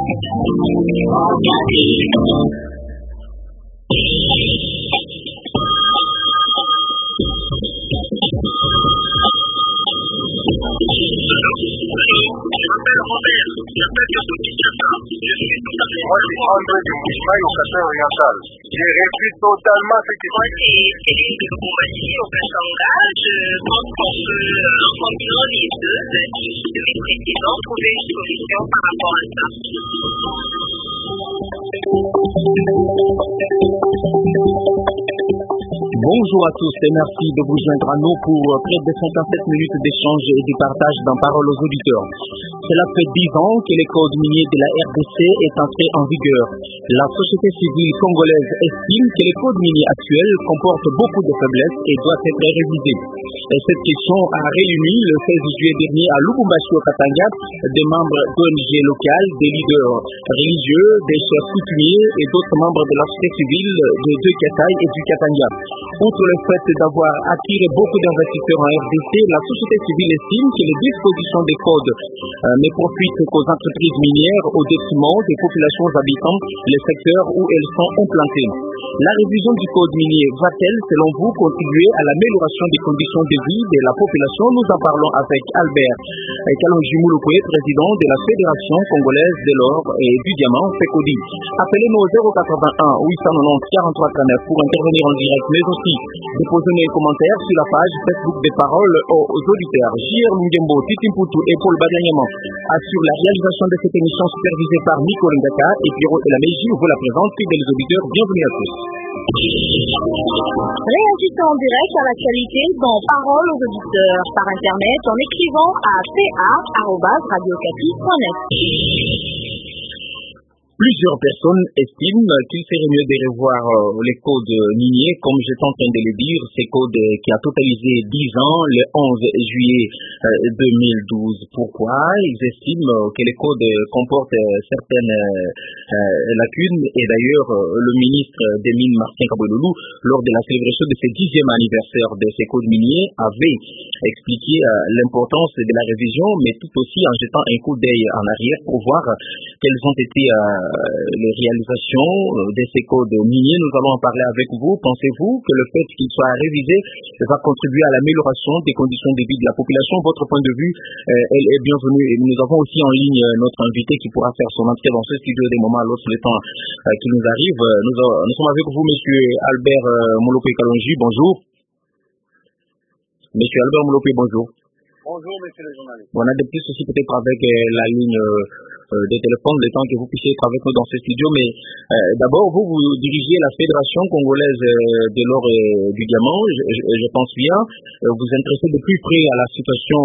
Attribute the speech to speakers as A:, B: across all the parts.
A: André du Mouchmaï au Casseur oriental. J'ai réduit totalement ce qui
B: Moi, c'est Céline de Boumbachi au Kassanga. Je pense qu'on peut, en combinant les deux, depuis président, trouver une solution par rapport à ça.
C: Bonjour à tous et merci de vous joindre à nous pour près de 57 minutes d'échange et de partage d'un parole aux auditeurs. Cela fait 10 ans que le code minier de la RDC est entré en vigueur. La société civile congolaise estime que le code minier actuel comporte beaucoup de faiblesses et doit être révisé. Et cette question a réuni le 16 juillet dernier à Lubumbashi au Katanga des membres d'ONG locales, des leaders religieux, des chefs coutumiers et d'autres membres de la société civile de Kasai et du Katanga. Outre le fait d'avoir attiré beaucoup d'investisseurs en RDC, la société civile estime que les dispositions des codes ne profitent qu'aux entreprises minières au détriment des populations habitant les secteurs où elles sont implantées. La révision du code minier va-t-elle, selon vous, contribuer à l'amélioration des conditions de vie de la population? Nous en parlons avec Albert Kalonji Mouloukoué, président de la Fédération congolaise de l'or et du diamant, FECODI. Appelez-nous au 081 890 43 39 pour intervenir en direct, mais aussi déposer des commentaires sur la page Facebook des paroles aux auditeurs. J.R. Mungembo, Titi Mputu et Paul Badanyama assurent la réalisation de cette émission supervisée par Nico Lingaka et Pierrot Elameji vous la présente. Fidèles auditeurs, bienvenue à tous.
D: Réagissez en direct à l'actualité dans Parole aux auditeurs par internet en écrivant à pa@radiocapi.net.
C: Plusieurs personnes estiment qu'il serait mieux de revoir les codes miniers, comme j'étais en train de le dire, ces codes qui a totalisé 10 ans, le 11 juillet 2012. Pourquoi? Ils estiment que les codes comportent certaines lacunes, et d'ailleurs le ministre des Mines, Martin Kaboulou, lors de la célébration de ce 10e anniversaire de ces codes miniers, avait expliqué l'importance de la révision, mais tout aussi en jetant un coup d'œil en arrière pour voir quelles ont été les réalisations de ces codes miniers. Nous allons en parler avec vous. Pensez-vous que le fait qu'il soit révisé va contribuer à l'amélioration des conditions de vie de la population? Votre point de vue elle est bienvenue. Et nous avons aussi en ligne notre invité qui pourra faire son entrée dans ce studio des moments à l'autre, le temps qui nous arrive. Nous sommes avec vous, monsieur Albert Mouloukoué Kalonji. Bonjour. Monsieur Albert Mouloukoué, bonjour.
A: Bonjour, messieurs les journalistes.
C: On a des petits soucis peut-être avec la ligne de téléphone, le temps que vous puissiez être avec nous dans ce studio. Mais d'abord, vous dirigez la Fédération congolaise de l'or et du diamant, je pense bien. Vous intéressez de plus près à la situation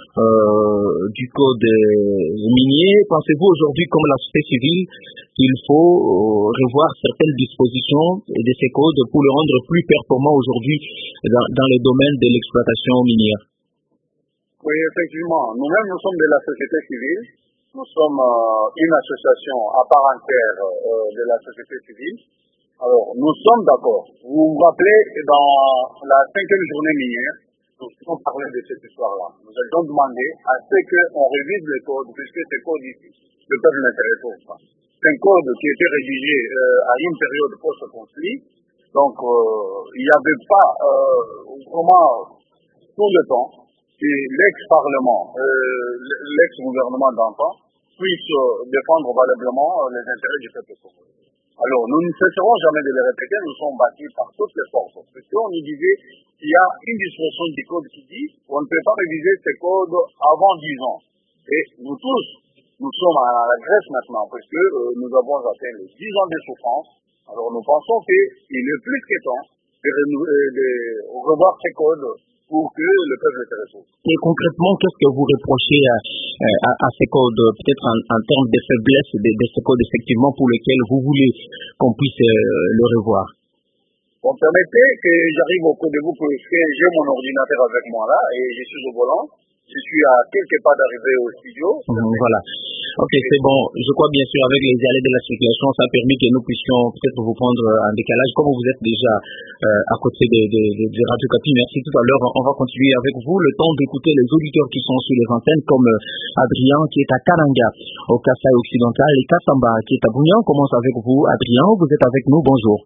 C: du code minier. Pensez-vous aujourd'hui, comme la société civile, qu'il faut revoir certaines dispositions de ces codes pour le rendre plus performant aujourd'hui dans les domaines de l'exploitation minière?
A: Oui, effectivement. Nous-mêmes, nous sommes de la société civile. Nous sommes une association à part entière de la société civile. Alors, nous sommes d'accord. Vous vous rappelez, dans la 5e journée minière, nous avons parlé de cette histoire-là. Nous avons demandé à ce qu'on révise les codes, puisque ces codes ici, le peuple n'intéresse pas. C'est un code qui a été rédigé à une période post-conflit. Donc, il n'y avait pas vraiment tout le temps que l'ex-parlement, l'ex-gouvernement d'antan puisse défendre valablement les intérêts du peuple congolais. Alors, nous ne cesserons jamais de les répéter, nous sommes battus par toutes les forces. Parce qu'on nous disait qu'il y a une disposition du code qui dit qu'on ne peut pas réviser ces codes avant 10 ans. Et nous tous, nous sommes à la Grèce maintenant, parce que nous avons atteint les 10 ans de souffrance. Alors, nous pensons qu'il est plus que temps de revoir ces codes pour que le peuple se retrouve.
C: Et concrètement, qu'est-ce que vous reprochez à ces codes, peut-être en termes de faiblesse de ces codes, effectivement, pour lesquels vous voulez qu'on puisse le revoir?
A: Bon, permettez que j'arrive auprès de vous, parce que j'ai mon ordinateur avec moi là, et je suis au volant. Je suis à quelques pas d'arriver au studio.
C: Voilà. Ok, c'est bon. Je crois bien sûr avec les allées de la circulation, ça a permis que nous puissions peut-être vous prendre en décalage. Comme vous êtes déjà à côté de Radio Kapi, merci tout à l'heure. On va continuer avec vous le temps d'écouter les auditeurs qui sont sur les antennes comme Adrien qui est à Kananga, au Kasaï occidental, et Kassamba qui est à Bounian. On commence avec vous. Adrien, vous êtes avec nous. Bonjour.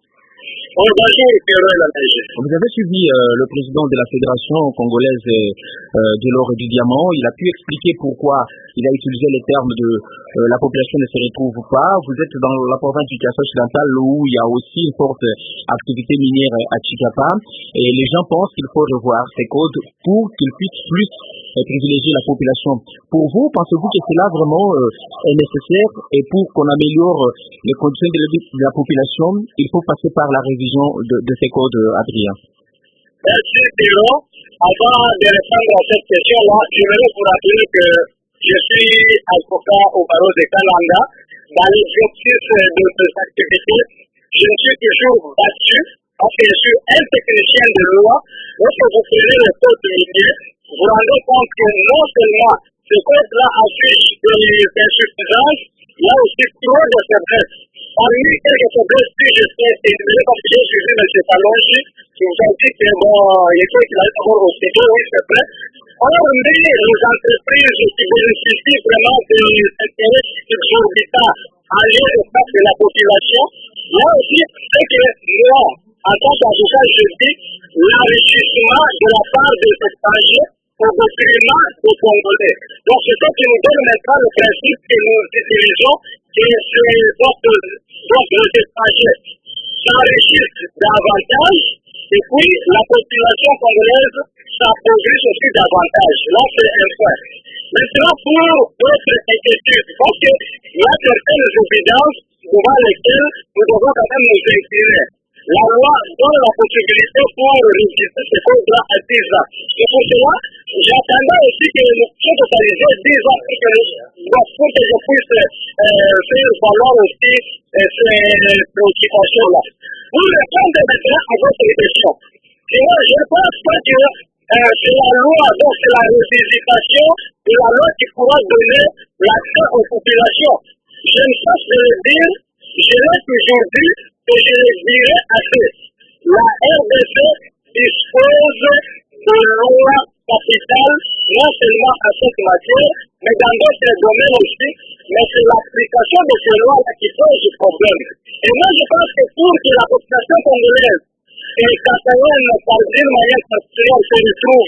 C: Vous avez suivi le président de la Fédération congolaise de l'or et du diamant. Il a pu expliquer pourquoi il a utilisé les termes de la population ne se retrouve pas. Vous êtes dans la province du Kasaï occidental où il y a aussi une forte activité minière à Chikapa. Et les gens pensent qu'il faut revoir ces codes pour qu'ils puissent plus privilégier la population. Pour vous, pensez-vous que cela vraiment est nécessaire et pour qu'on améliore les conditions de la vie de la population, il faut passer par la révision de ces codes, Adrien?
E: Merci, Théo. Avant de répondre à cette question-là, je voudrais vous rappeler que je suis avocat au barreau de Kananga. Dans l'exercice de ces activités, je me suis toujours battu parce que je suis un technicien de loi. Lorsque vous prenez le code minier, vous vous rendez compte que non seulement ce code-là affiche des insuffisances, il y a aussi trop de faiblesses. Parmi quelques faiblesses que je sais énumérer parce que j'ai suivi M. Talonji, qui vous a dit que bon, il faut qu'il aille d'abord au studio, oui, s'il te plaît. On a mis les entreprises qui bénéficient vraiment des intérêts exorbitants à l'espace de la population. Là aussi, c'est que moi, en tant qu'avocat, je dis l'enrichissement de la part des étrangers au détriment des Congolais. Donc, c'est ça qui nous donne maintenant le principe que nous utilisons, que c'est donc les étrangers s'enrichissent davantage, et puis la population congolaise s'appauvrisse aussi davantage. Là, c'est un fait. Maintenant, pour d'autres inquiétudes, parce qu'il y a certaines évidences devant lesquelles nous devons quand même nous incliner. La loi donne la possibilité pour réviser ce code-là à 10 ans. Et pour cela, j'attendais aussi que nous puissions totaliser 10 ans pour que je puisse faire valoir aussi ces préoccupations-là. Pour répondre maintenant à votre question, je ne pense pas que c'est la loi, donc c'est la revisitation de la loi qui pourra donner l'accès aux populations. Je ne sais pas le dire, je l'ai toujours dit, et je le dirai assez. La RDC dispose de lois capitales, non seulement à cette matière, mais dans d'autres domaines aussi, mais c'est l'application de ces lois-là qui pose problème. Et moi, je pense que pour que la population congolaise et kasaïenne, par une manière particulière, se retrouve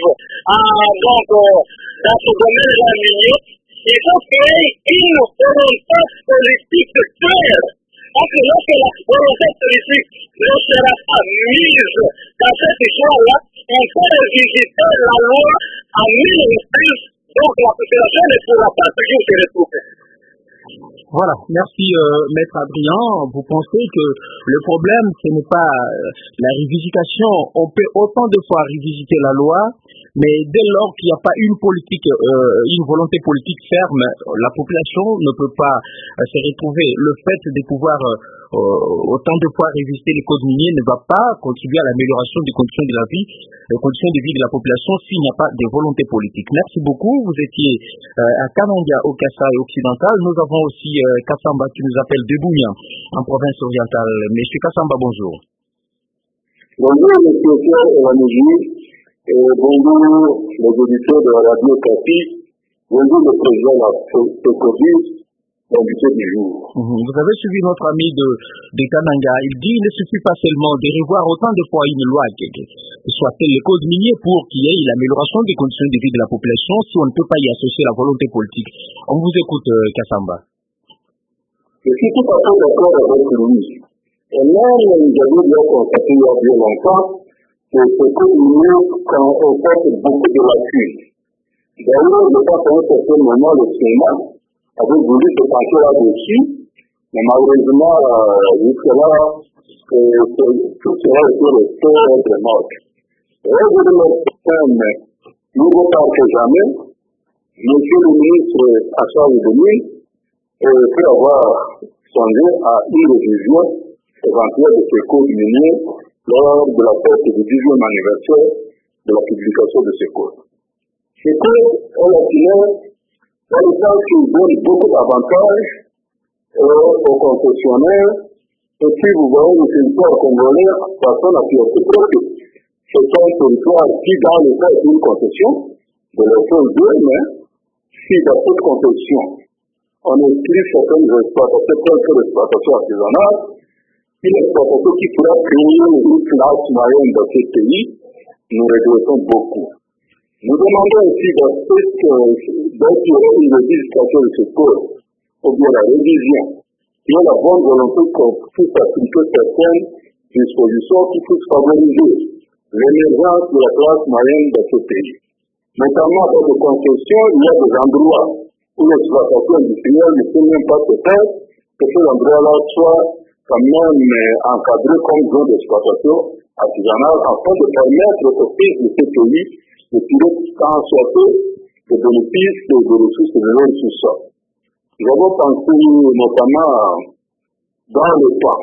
E: dans ce domaine-là minier, il faut créer une volonté politique claire. Parce que lorsque la volonté politique ne sera pas mise dans cette histoire-là, on peut revisiter la loi à 1000 reprises, donc la population ne pourra pas toujours se retrouver.
C: Voilà, merci Maître Adrien. Vous pensez que le problème, ce n'est pas la révisitation. On peut autant de fois revisiter la loi, mais dès lors qu'il n'y a pas une politique, une volonté politique ferme, la population ne peut pas se retrouver. Le fait de pouvoir autant de fois réviser les codes miniers ne va pas contribuer à l'amélioration des conditions de la vie, des conditions de vie de la population s'il n'y a pas de volonté politique. Merci beaucoup. Vous étiez à Kananga, au Kasaï occidental. Nous avons aussi Kassamba qui nous appelle de Bounian, en province orientale. Monsieur Kassamba, bonjour.
F: Bonjour, monsieur Pierre Evanouji, et bonjour les auditeurs de la radio Kapi, bonjour le président de la FECODI, l'invité du jour.
C: Vous avez suivi notre ami de Kananga. Il dit qu'il ne suffit pas seulement de revoir autant de fois une loi, soit-elle les codes miniers, pour qu'il y ait l'amélioration des conditions de vie de la population, si on ne peut pas y associer la volonté politique. On vous écoute, Kassamba.
F: Je suis tout à fait d'accord avec lui. Et même, nous avons bien constaté il y a bien longtemps que ce code minier comporte beaucoup de lacunes. D'ailleurs, je pense qu'à un certain moment, le Sénat avait voulu se pencher là-dessus, mais malheureusement, jusque-là, tout cela était resté entre morts. Et je me nous repart que jamais, monsieur le ministre Assad Denis peut avoir songé à une révision éventuelle de ce code minier lors de la fête du 10e anniversaire de la publication de ce code. Ce code est la finale dans le sens qu'il donne beaucoup d'avantages aux concessionnaires. Et puis vous voyez le territoire congolais, façon à qui est propre. C'est un territoire qui, dans le cas d'une concession, de la chose deux, mais si dans cette concession, on inscrit certaines exploitations artisanales, une exploitation qui pourra créer une classe moyenne dans ce pays, nous regrettons beaucoup. Nous demandons aussi d'assurer une modification de ce code, ou bien la révision, qui a la bonne volonté qu'on puisse appliquer certaines dispositions qui puissent favoriser l'émergence de la classe moyenne dans ce pays. Notamment dans les concessions, il y a des endroits où l'exploitation industrielle ne peut même pas se faire, que ces endroits-là soient quand même encadrés comme zone d'exploitation artisanale afin de permettre aux fils de ce pays de tirer tant soit peu des bénéfices et des ressources de leur sous-sol. Nous avons pensé notamment dans le temps,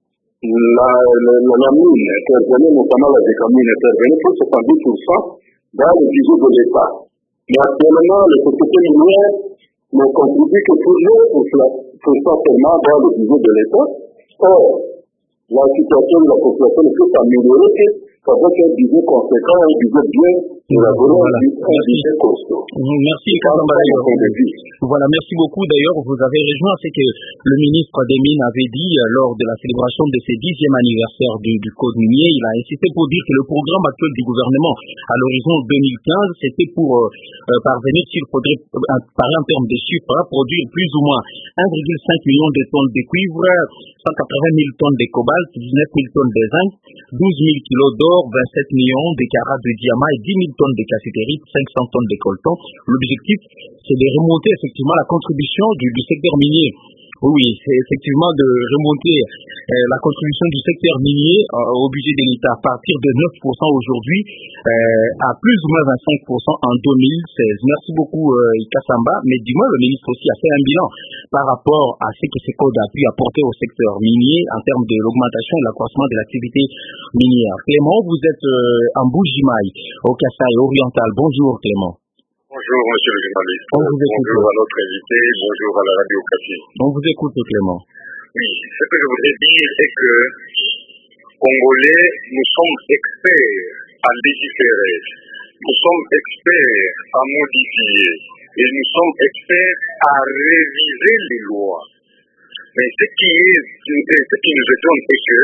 F: la mine intervenait, notamment la décamine intervenait pour 70% dans le budget de l'État. Mais actuellement, les sociétés minières ne contribuent que toujours pour ça seulement dans le budget de l'État. Or, la situation de la population ne peut s'améliorer qu'avec un budget conséquent, un budget bien élaboré, un budget costaud.
C: Merci, voilà, merci beaucoup. D'ailleurs, vous avez rejoint ce que le ministre des Mines avait dit lors de la célébration de ses 10e anniversaire du Code minier. Il a insisté pour dire que le programme actuel du gouvernement à l'horizon 2015, c'était pour parvenir, s'il faudrait parler en termes de chiffres, produire plus ou moins 1,5 million de tonnes de cuivre, 180 000 tonnes de cobalt, 19 000 tonnes de zinc, 12 000 kilos d'or, 27 millions de carats de diamant et 10 000 tonnes de cassiterite, 500 tonnes de coltan. L'objectif, c'est de remonter effectivement la contribution du secteur minier. Oui, c'est effectivement de remonter la contribution du secteur minier au budget de l'État à partir de 9% aujourd'hui à plus ou moins 25% en 2016. Merci beaucoup Kassamba, mais dis-moi, le ministre aussi a fait un bilan par rapport à ce que ce code a pu apporter au secteur minier en termes de l'augmentation et l'accroissement de l'activité minière. Clément, vous êtes en Bujimaï, au Kasaï oriental. Bonjour Clément.
E: Bonjour, monsieur le journaliste. Bonjour à notre invité. Bonjour à la radio Café.
C: On vous écoute, Clément.
E: Oui, ce que je voudrais dire est que, Congolais, nous sommes experts à légiférer. Nous sommes experts à modifier. Et nous sommes experts à réviser les lois. Mais ce qui nous étonne est que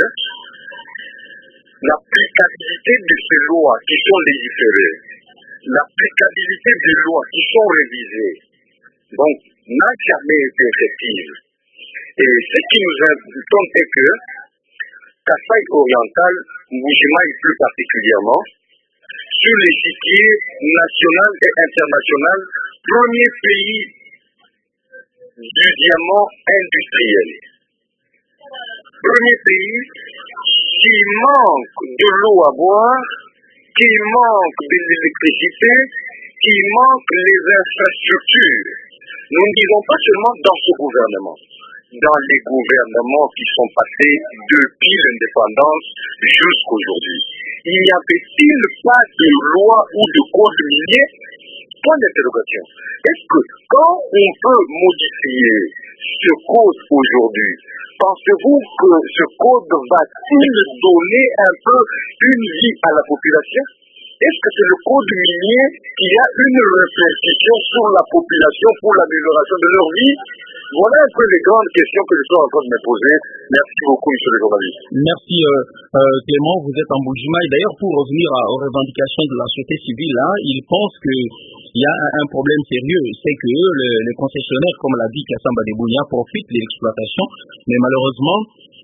E: l'applicabilité de ces lois qui sont légiférées, l'applicabilité des lois qui sont révisées, donc, n'a jamais été effective. Et ce qui nous étonne est que Kasaï oriental, Mbujimaï plus particulièrement, sur l'échiquier national et international, premier pays du diamant industriel. Premier pays qui manque de l'eau à boire, qui manque de l'électricité, qui manque les infrastructures. Nous ne disons pas seulement dans ce gouvernement, dans les gouvernements qui sont passés depuis l'indépendance jusqu'aujourd'hui. Il n'y avait-il pas de loi ou de code minier? Point d'interrogation. Est-ce que quand on peut modifier ce code aujourd'hui, pensez-vous que ce code va-t-il donner un peu une vie à la population? Est-ce que c'est le code minier qui a une réflexion sur la population pour l'amélioration de leur vie? Voilà un peu les grandes questions que je suis en train de me poser. Merci beaucoup, monsieur le journaliste.
C: Merci Clément, vous êtes en Bujimaï. D'ailleurs, pour revenir aux revendications de la société civile, il pense qu'il y a un problème sérieux. C'est que les concessionnaires, comme l'a dit Kassamba Debounia, profitent de l'exploitation, mais malheureusement,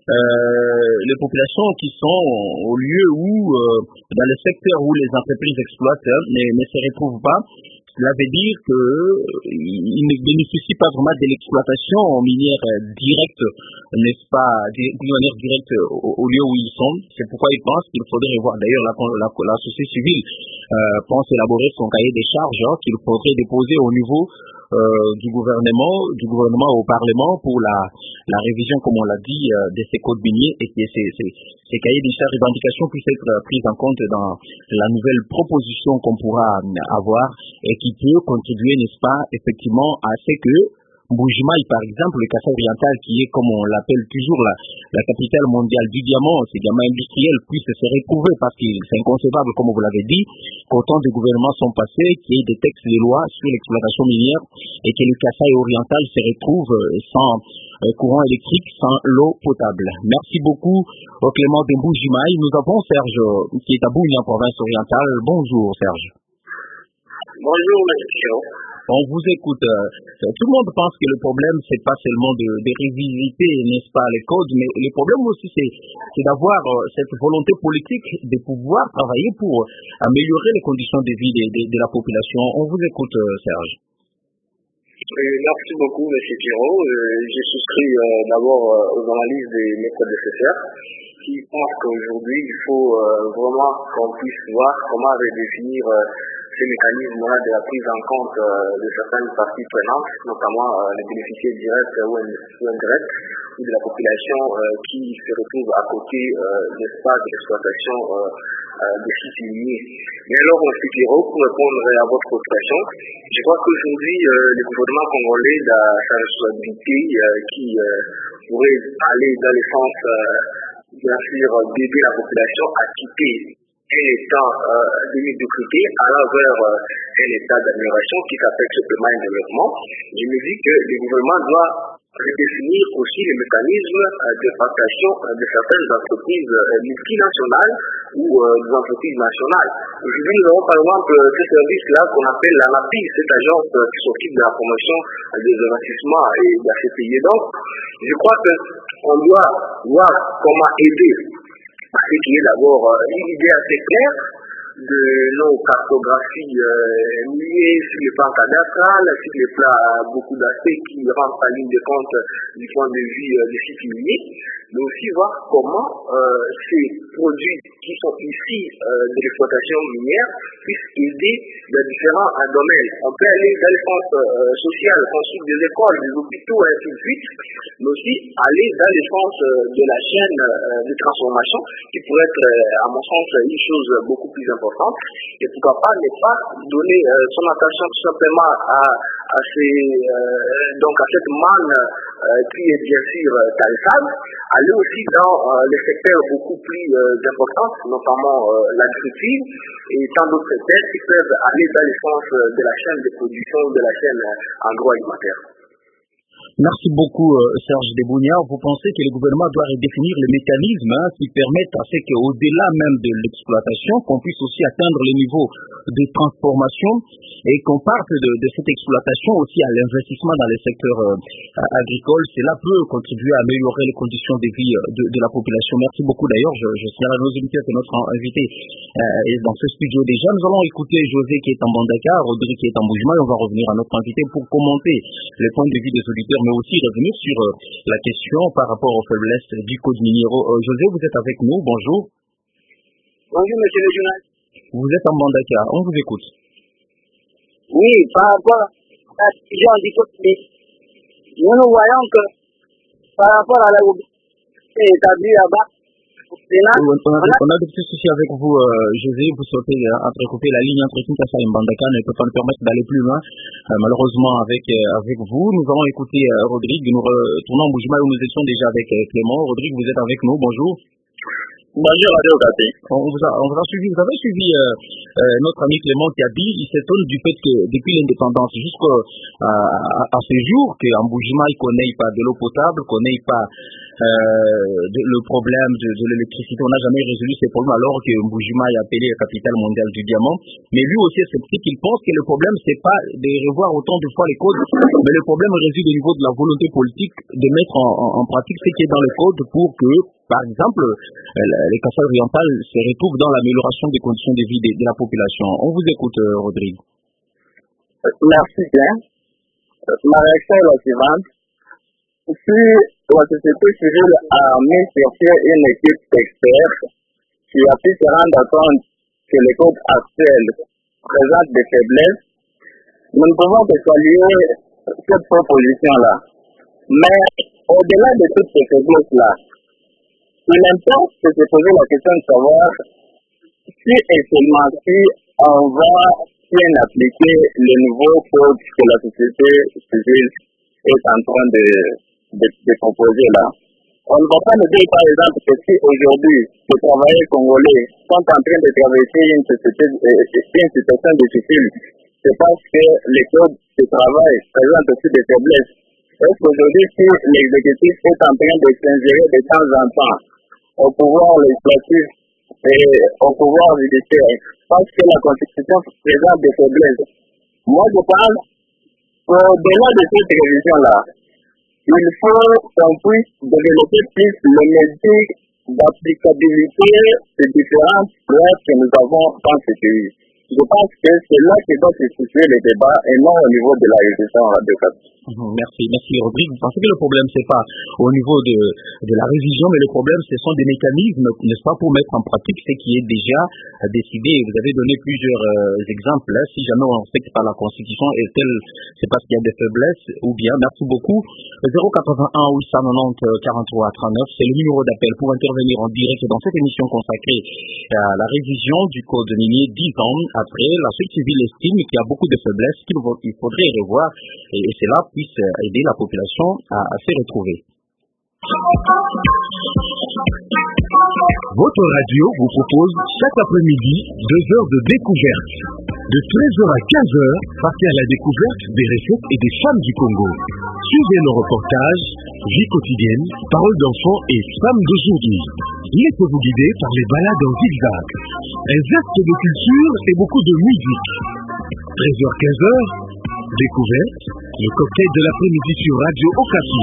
C: les populations qui sont au lieu où, dans le secteur où les entreprises exploitent, ne se retrouvent pas. Cela veut dire qu'ils ne bénéficient pas vraiment de l'exploitation minière directe, n'est-ce pas, d'une manière directe au lieu où ils sont. C'est pourquoi ils pensent qu'il faudrait revoir. D'ailleurs, la société civile pense élaborer son cahier des charges qu'il faudrait déposer au niveau du gouvernement au Parlement pour la révision, comme on l'a dit, de ces codes miniers et que ces cahiers des charges et revendications puissent être prises en compte dans la nouvelle proposition qu'on pourra avoir et qui peut contribuer, n'est-ce pas, effectivement, à ce que Mbuji-Mayi, par exemple, le Kasaï oriental, qui est, comme on l'appelle toujours, la capitale mondiale du diamant, ces diamants industriels puissent se retrouver, parce que c'est inconcevable, comme vous l'avez dit, qu'autant de gouvernements sont passés, qu'il y ait des textes de loi sur l'exploitation minière, et que le Kasaï oriental se retrouve sans courant électrique, sans l'eau potable. Merci beaucoup au Clément de Mbuji-Mayi. Nous avons Serge, qui est à Bunia, en province orientale. Bonjour, Serge.
E: Bonjour, monsieur.
C: On vous écoute. Tout le monde pense que le problème, c'est pas seulement de révisiter, n'est-ce pas, les codes, mais le problème aussi, c'est d'avoir cette volonté politique de pouvoir travailler pour améliorer les conditions de vie de la population. On vous écoute, Serge.
E: Merci beaucoup, M. Giraud. J'ai souscrit d'abord aux analyses des maîtres nécessaires qui pensent qu'aujourd'hui, il faut vraiment qu'on puisse voir comment redéfinir ces mécanismes-là de la prise en compte de certaines parties prenantes, notamment les bénéficiaires directs ou indirects, ou de la population qui se retrouve à côté d'espaces d'exploitation des sites miniers. Mais alors, M. Giraud, pour répondre à votre question, je crois qu'aujourd'hui, le gouvernement congolais a sa responsabilité qui pourrait aller dans le sens, bien sûr, d'aider la population à quitter un état de médiocrité vers un état d'amélioration qui s'appelle simplement un développement. Je me dis que le gouvernement doit redéfinir aussi les mécanismes de participation de certaines entreprises multinationales ou des entreprises nationales. Aujourd'hui, nous avons par exemple ce service-là qu'on appelle l'ANAPI, cette agence qui s'occupe de la promotion des investissements et de la CPI. Donc, je crois qu'on doit voir comment aider à ce qui est d'abord une idée assez claire de nos cartographies liées sur le plan cadastral, sur le plan beaucoup d'aspects qui rentrent à ligne de compte du point de vue des sites miniers, mais aussi voir comment ces produits qui sont issus de l'exploitation minière puissent aider dans différents domaines. On peut aller dans le sens social, construire des écoles, des hôpitaux, et ainsi de suite, mais aussi aller dans le sens de la chaîne de transformation qui pourrait être, à mon sens, une chose beaucoup plus importante. Et pourquoi pas ne pas donner son attention tout simplement à cette manne qui est bien sûr tarifable, aller aussi dans les secteurs beaucoup plus importants, notamment l'agriculture et tant d'autres secteurs qui peuvent aller dans le sens de la chaîne de production, de la chaîne agroalimentaire.
C: Merci beaucoup, Serge Debounia. Vous pensez que le gouvernement doit redéfinir les mécanismes qui permettent à ce qu'au-delà même de l'exploitation, qu'on puisse aussi atteindre le niveau de transformation et qu'on parte de cette exploitation aussi à l'investissement dans les secteurs agricoles. Cela peut contribuer à améliorer les conditions de vie de la population. Merci beaucoup. D'ailleurs, je signale à nos invités que notre invité est dans ce studio déjà. Nous allons écouter José qui est en Mbandaka, Rodrigue qui est en Mbuji-Mayi. On va revenir à notre invité pour commenter les points de vue des auditeurs, mais aussi revenir sur la question par rapport aux faiblesses du code minier. José, vous êtes avec nous. Bonjour.
E: Bonjour, monsieur le journaliste.
C: Vous êtes en Mbandaka. On vous écoute.
E: Oui, par rapport à la question du code minier, nous voyons que par rapport à la mobilité établie là-bas,
C: on a des petits soucis avec vous, José. Vous souhaitez entrecouper la ligne entre Kinshasa et Mbandaka ne peut pas nous permettre d'aller plus loin. Malheureusement, avec vous, nous allons écouter Rodrigue. Nous retournons en Mbuji-Mayi où nous étions déjà avec Clément. Rodrigue, vous êtes avec nous. Bonjour.
E: Bonjour, Radio Gati.
C: On vous a suivi. Vous avez suivi notre ami Clément qui a dit, il s'étonne du fait que depuis l'indépendance jusqu'à ce jour, qu'en Mbuji-Mayi connaît pas de l'eau potable, connaît pas le problème de l'électricité. On n'a jamais résolu ces problèmes alors que Mbuji-Mayi est appelé la capitale mondiale du diamant. Mais lui aussi est sceptique. Il pense que le problème c'est pas de revoir autant de fois les codes, mais le problème réside au niveau de la volonté politique de mettre en pratique ce qui est dans le code pour que, par exemple, les Kasaï orientales se retrouvent dans l'amélioration des conditions de vie de la population. On vous écoute, Rodrigue.
F: Merci bien. Ma réaction est la suivante. Si la société civile a mis sur pied une équipe d'experts qui a pu se rendre compte que les codes actuels présentent des faiblesses,
E: nous ne pouvons que saluer cette proposition-là. Mais au-delà de toutes ces faiblesses-là, il importe de se poser la question de savoir si et seulement si on va bien appliquer le nouveau code que la société civile est en train de proposer là. On ne va pas nous dire par exemple que si aujourd'hui les travailleurs congolais sont en train de traverser une situation difficile, c'est parce que les codes de travail présentent aussi des faiblesses. Est-ce qu'aujourd'hui, si l'exécutif est en train de s'ingérer de temps en temps au pouvoir législatif et au pouvoir judiciaire, parce que la Constitution présente des faiblesses, moi je pense qu'au-delà de cette révision-là, il faut qu'on puisse développer plus les mesures d'applicabilité des différentes lois que nous avons dans ce pays. Je pense que c'est là que doit se situer le débat et non au niveau de la révision de cas.
C: Merci, Rodrigue. Vous pensez que le problème, c'est pas au niveau de la révision, mais le problème, ce sont des mécanismes, n'est-ce pas, pour mettre en pratique ce qui est déjà décidé. Vous avez donné plusieurs exemples. Hein. Si jamais on sait que par la Constitution est-elle, c'est parce qu'il y a des faiblesses, ou bien, merci beaucoup. 081 890 43 39, c'est le numéro d'appel pour intervenir en direct dans cette émission consacrée à la révision du Code minier 10 ans après. La société civile estime qu'il y a beaucoup de faiblesses qu'il faudrait revoir et cela puisse aider la population à se retrouver.
G: Votre radio vous propose chaque après-midi 2 heures de découverte. De 13h à 15h, partez à la découverte des recettes et des femmes du Congo. Suivez nos reportages, vie quotidienne, paroles d'enfants et femmes d'aujourd'hui. Laissez-vous guider par les balades en zigzag. Un zeste de culture et beaucoup de musique. 13h-15h, découverte, le cocktail de l'après-midi sur Radio Okapi.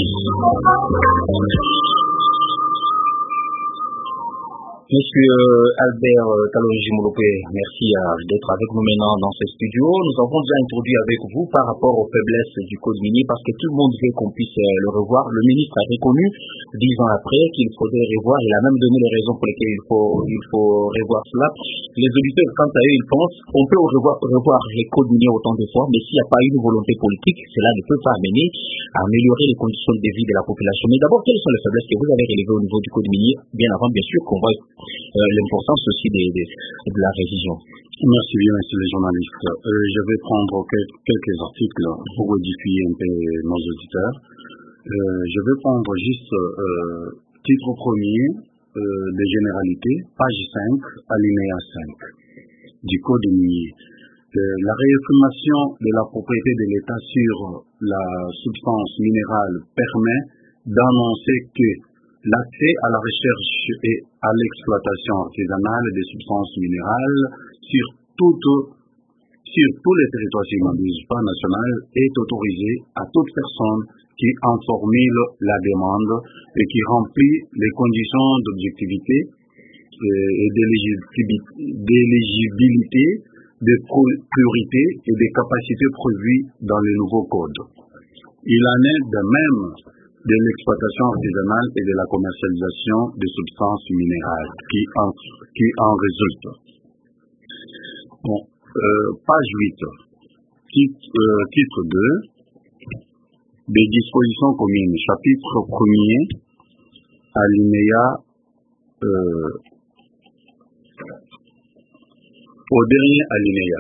C: Monsieur Albert Kaloji Moulope, merci d'être avec nous maintenant dans ce studio. Nous avons déjà introduit avec vous par rapport aux faiblesses du code minier parce que tout le monde veut qu'on puisse le revoir. Le ministre a reconnu 10 ans après qu'il faudrait revoir. Il a même donné les raisons pour lesquelles il faut revoir cela. Les auditeurs, quant à eux, ils pensent qu'on peut revoir les codes miniers autant de fois, mais s'il n'y a pas une volonté politique, cela ne peut pas amener à améliorer les conditions de vie de la population. Mais d'abord, quelles sont les faiblesses que vous avez relevées au niveau du code minier, bien avant, bien sûr, qu'on voit l'importance aussi de la révision.
H: Merci bien, messieurs les journalistes. Je vais prendre quelques articles pour modifier un peu nos auditeurs. Je vais prendre juste titre premier, les généralités, page 5, alinéa 5 du Code minier. La réaffirmation de la propriété de l'État sur la substance minérale permet d'annoncer que l'accès à la recherche et à l'exploitation artisanale des substances minérales sur tous les territoires du espace national est autorisé à toute personne qui en formule la demande et qui remplit les conditions d'objectivité et d'éligibilité, de priorité et de capacité prévues dans le nouveau code. Il en est de même de l'exploitation artisanale et de la commercialisation des substances minérales qui en résultent. Bon, page 8, titre 2, des dispositions communes, chapitre 1er, alinéa au dernier alinéa.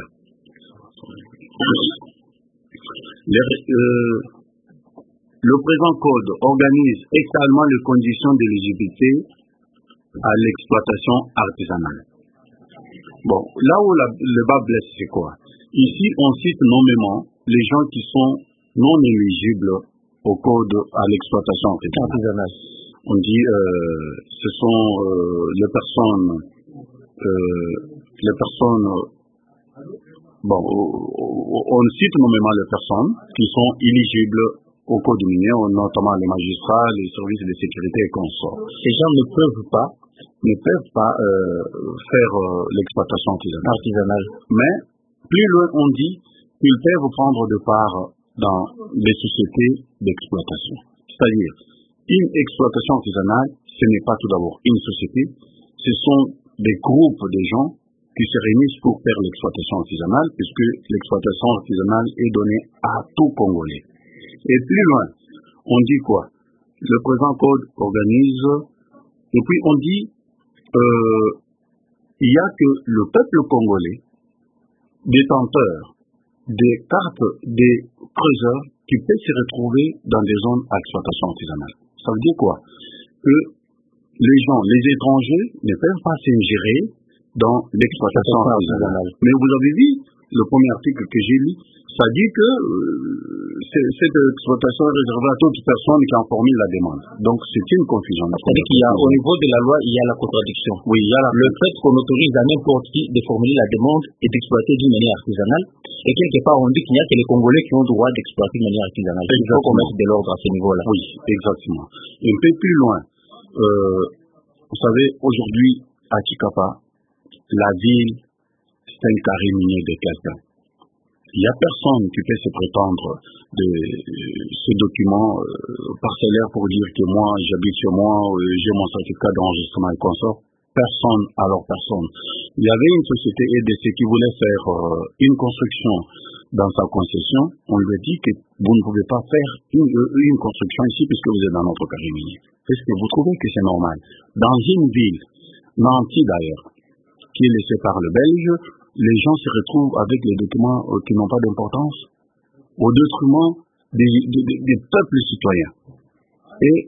H: Le présent code organise également les conditions d'éligibilité à l'exploitation artisanale. Bon, là où le bas blesse, c'est quoi? Ici, on cite nommément les gens qui sont non éligibles au code à l'exploitation artisanale. On dit ce sont les personnes. Bon, on cite nommément les personnes qui sont éligibles au code minier, notamment les magistrats, les services de sécurité et consorts. Ces gens ne peuvent pas faire l'exploitation artisanale. Mais plus loin on dit qu'ils peuvent prendre de part dans les sociétés d'exploitation. C'est-à-dire, une exploitation artisanale, ce n'est pas tout d'abord une société, ce sont des groupes de gens qui se réunissent pour faire l'exploitation artisanale, puisque l'exploitation artisanale est donnée à tout Congolais. Et plus loin, on dit quoi? Le présent code organise, et puis on dit, il n'y a que le peuple congolais, détenteur des cartes des creuseurs, qui peut se retrouver dans des zones à exploitation artisanale. Ça veut dire quoi? Que les gens, les étrangers, ne peuvent pas s'ingérer dans l'exploitation artisanale. Mais vous avez vu, le premier article que j'ai lu, ça dit que cette exploitation est réservée à toute personne qui en formule la demande. Donc c'est une confusion.
C: C'est-à-dire qu'il y a, au niveau de la loi, il y a la contradiction.
H: Oui, il y a
C: le fait qu'on autorise à n'importe qui de formuler la demande et d'exploiter d'une manière artisanale, et quelque part on dit qu'il n'y a que les Congolais qui ont le droit d'exploiter d'une manière artisanale. Il faut qu'on mette de l'ordre à ce niveau-là.
H: Oui, exactement. Et un peu plus loin, vous savez, aujourd'hui, à Chikapa, la ville, c'est un carré minier de quelqu'un. Il n'y a personne qui peut se prétendre de ce document parcellaire pour dire que moi, j'habite chez moi, j'ai mon certificat d'enregistrement et consort. Personne, alors personne. Il y avait une société EDC qui voulait faire une construction dans sa concession. On lui a dit que vous ne pouvez pas faire une construction ici puisque vous êtes dans notre carré minier. Est-ce que vous trouvez que c'est normal? Dans une ville, Nancy d'ailleurs, qui est laissée par le Belge, les gens se retrouvent avec les documents qui n'ont pas d'importance au détriment des peuples citoyens. Et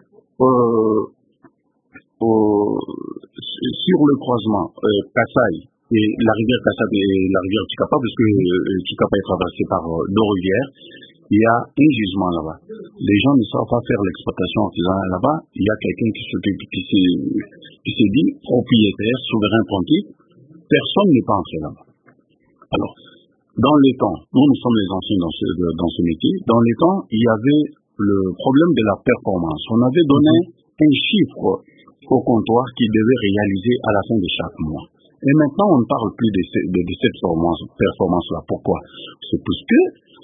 H: sur le croisement Kassai et la rivière Kassai et la rivière Chikapa, parce que Chikapa est traversée par deux rivières, il y a un gisement là-bas. Les gens ne savent pas faire l'exploitation artisanale là-bas. Il y a quelqu'un qui se dit propriétaire, souverain pontife. Personne n'est pas entré là-bas. Alors, dans les temps, nous sommes les anciens dans ce métier, dans les temps, il y avait le problème de la performance. On avait donné un chiffre au comptoir qui devait réaliser à la fin de chaque mois. Et maintenant, on ne parle plus de cette performance-là. Pourquoi? C'est parce que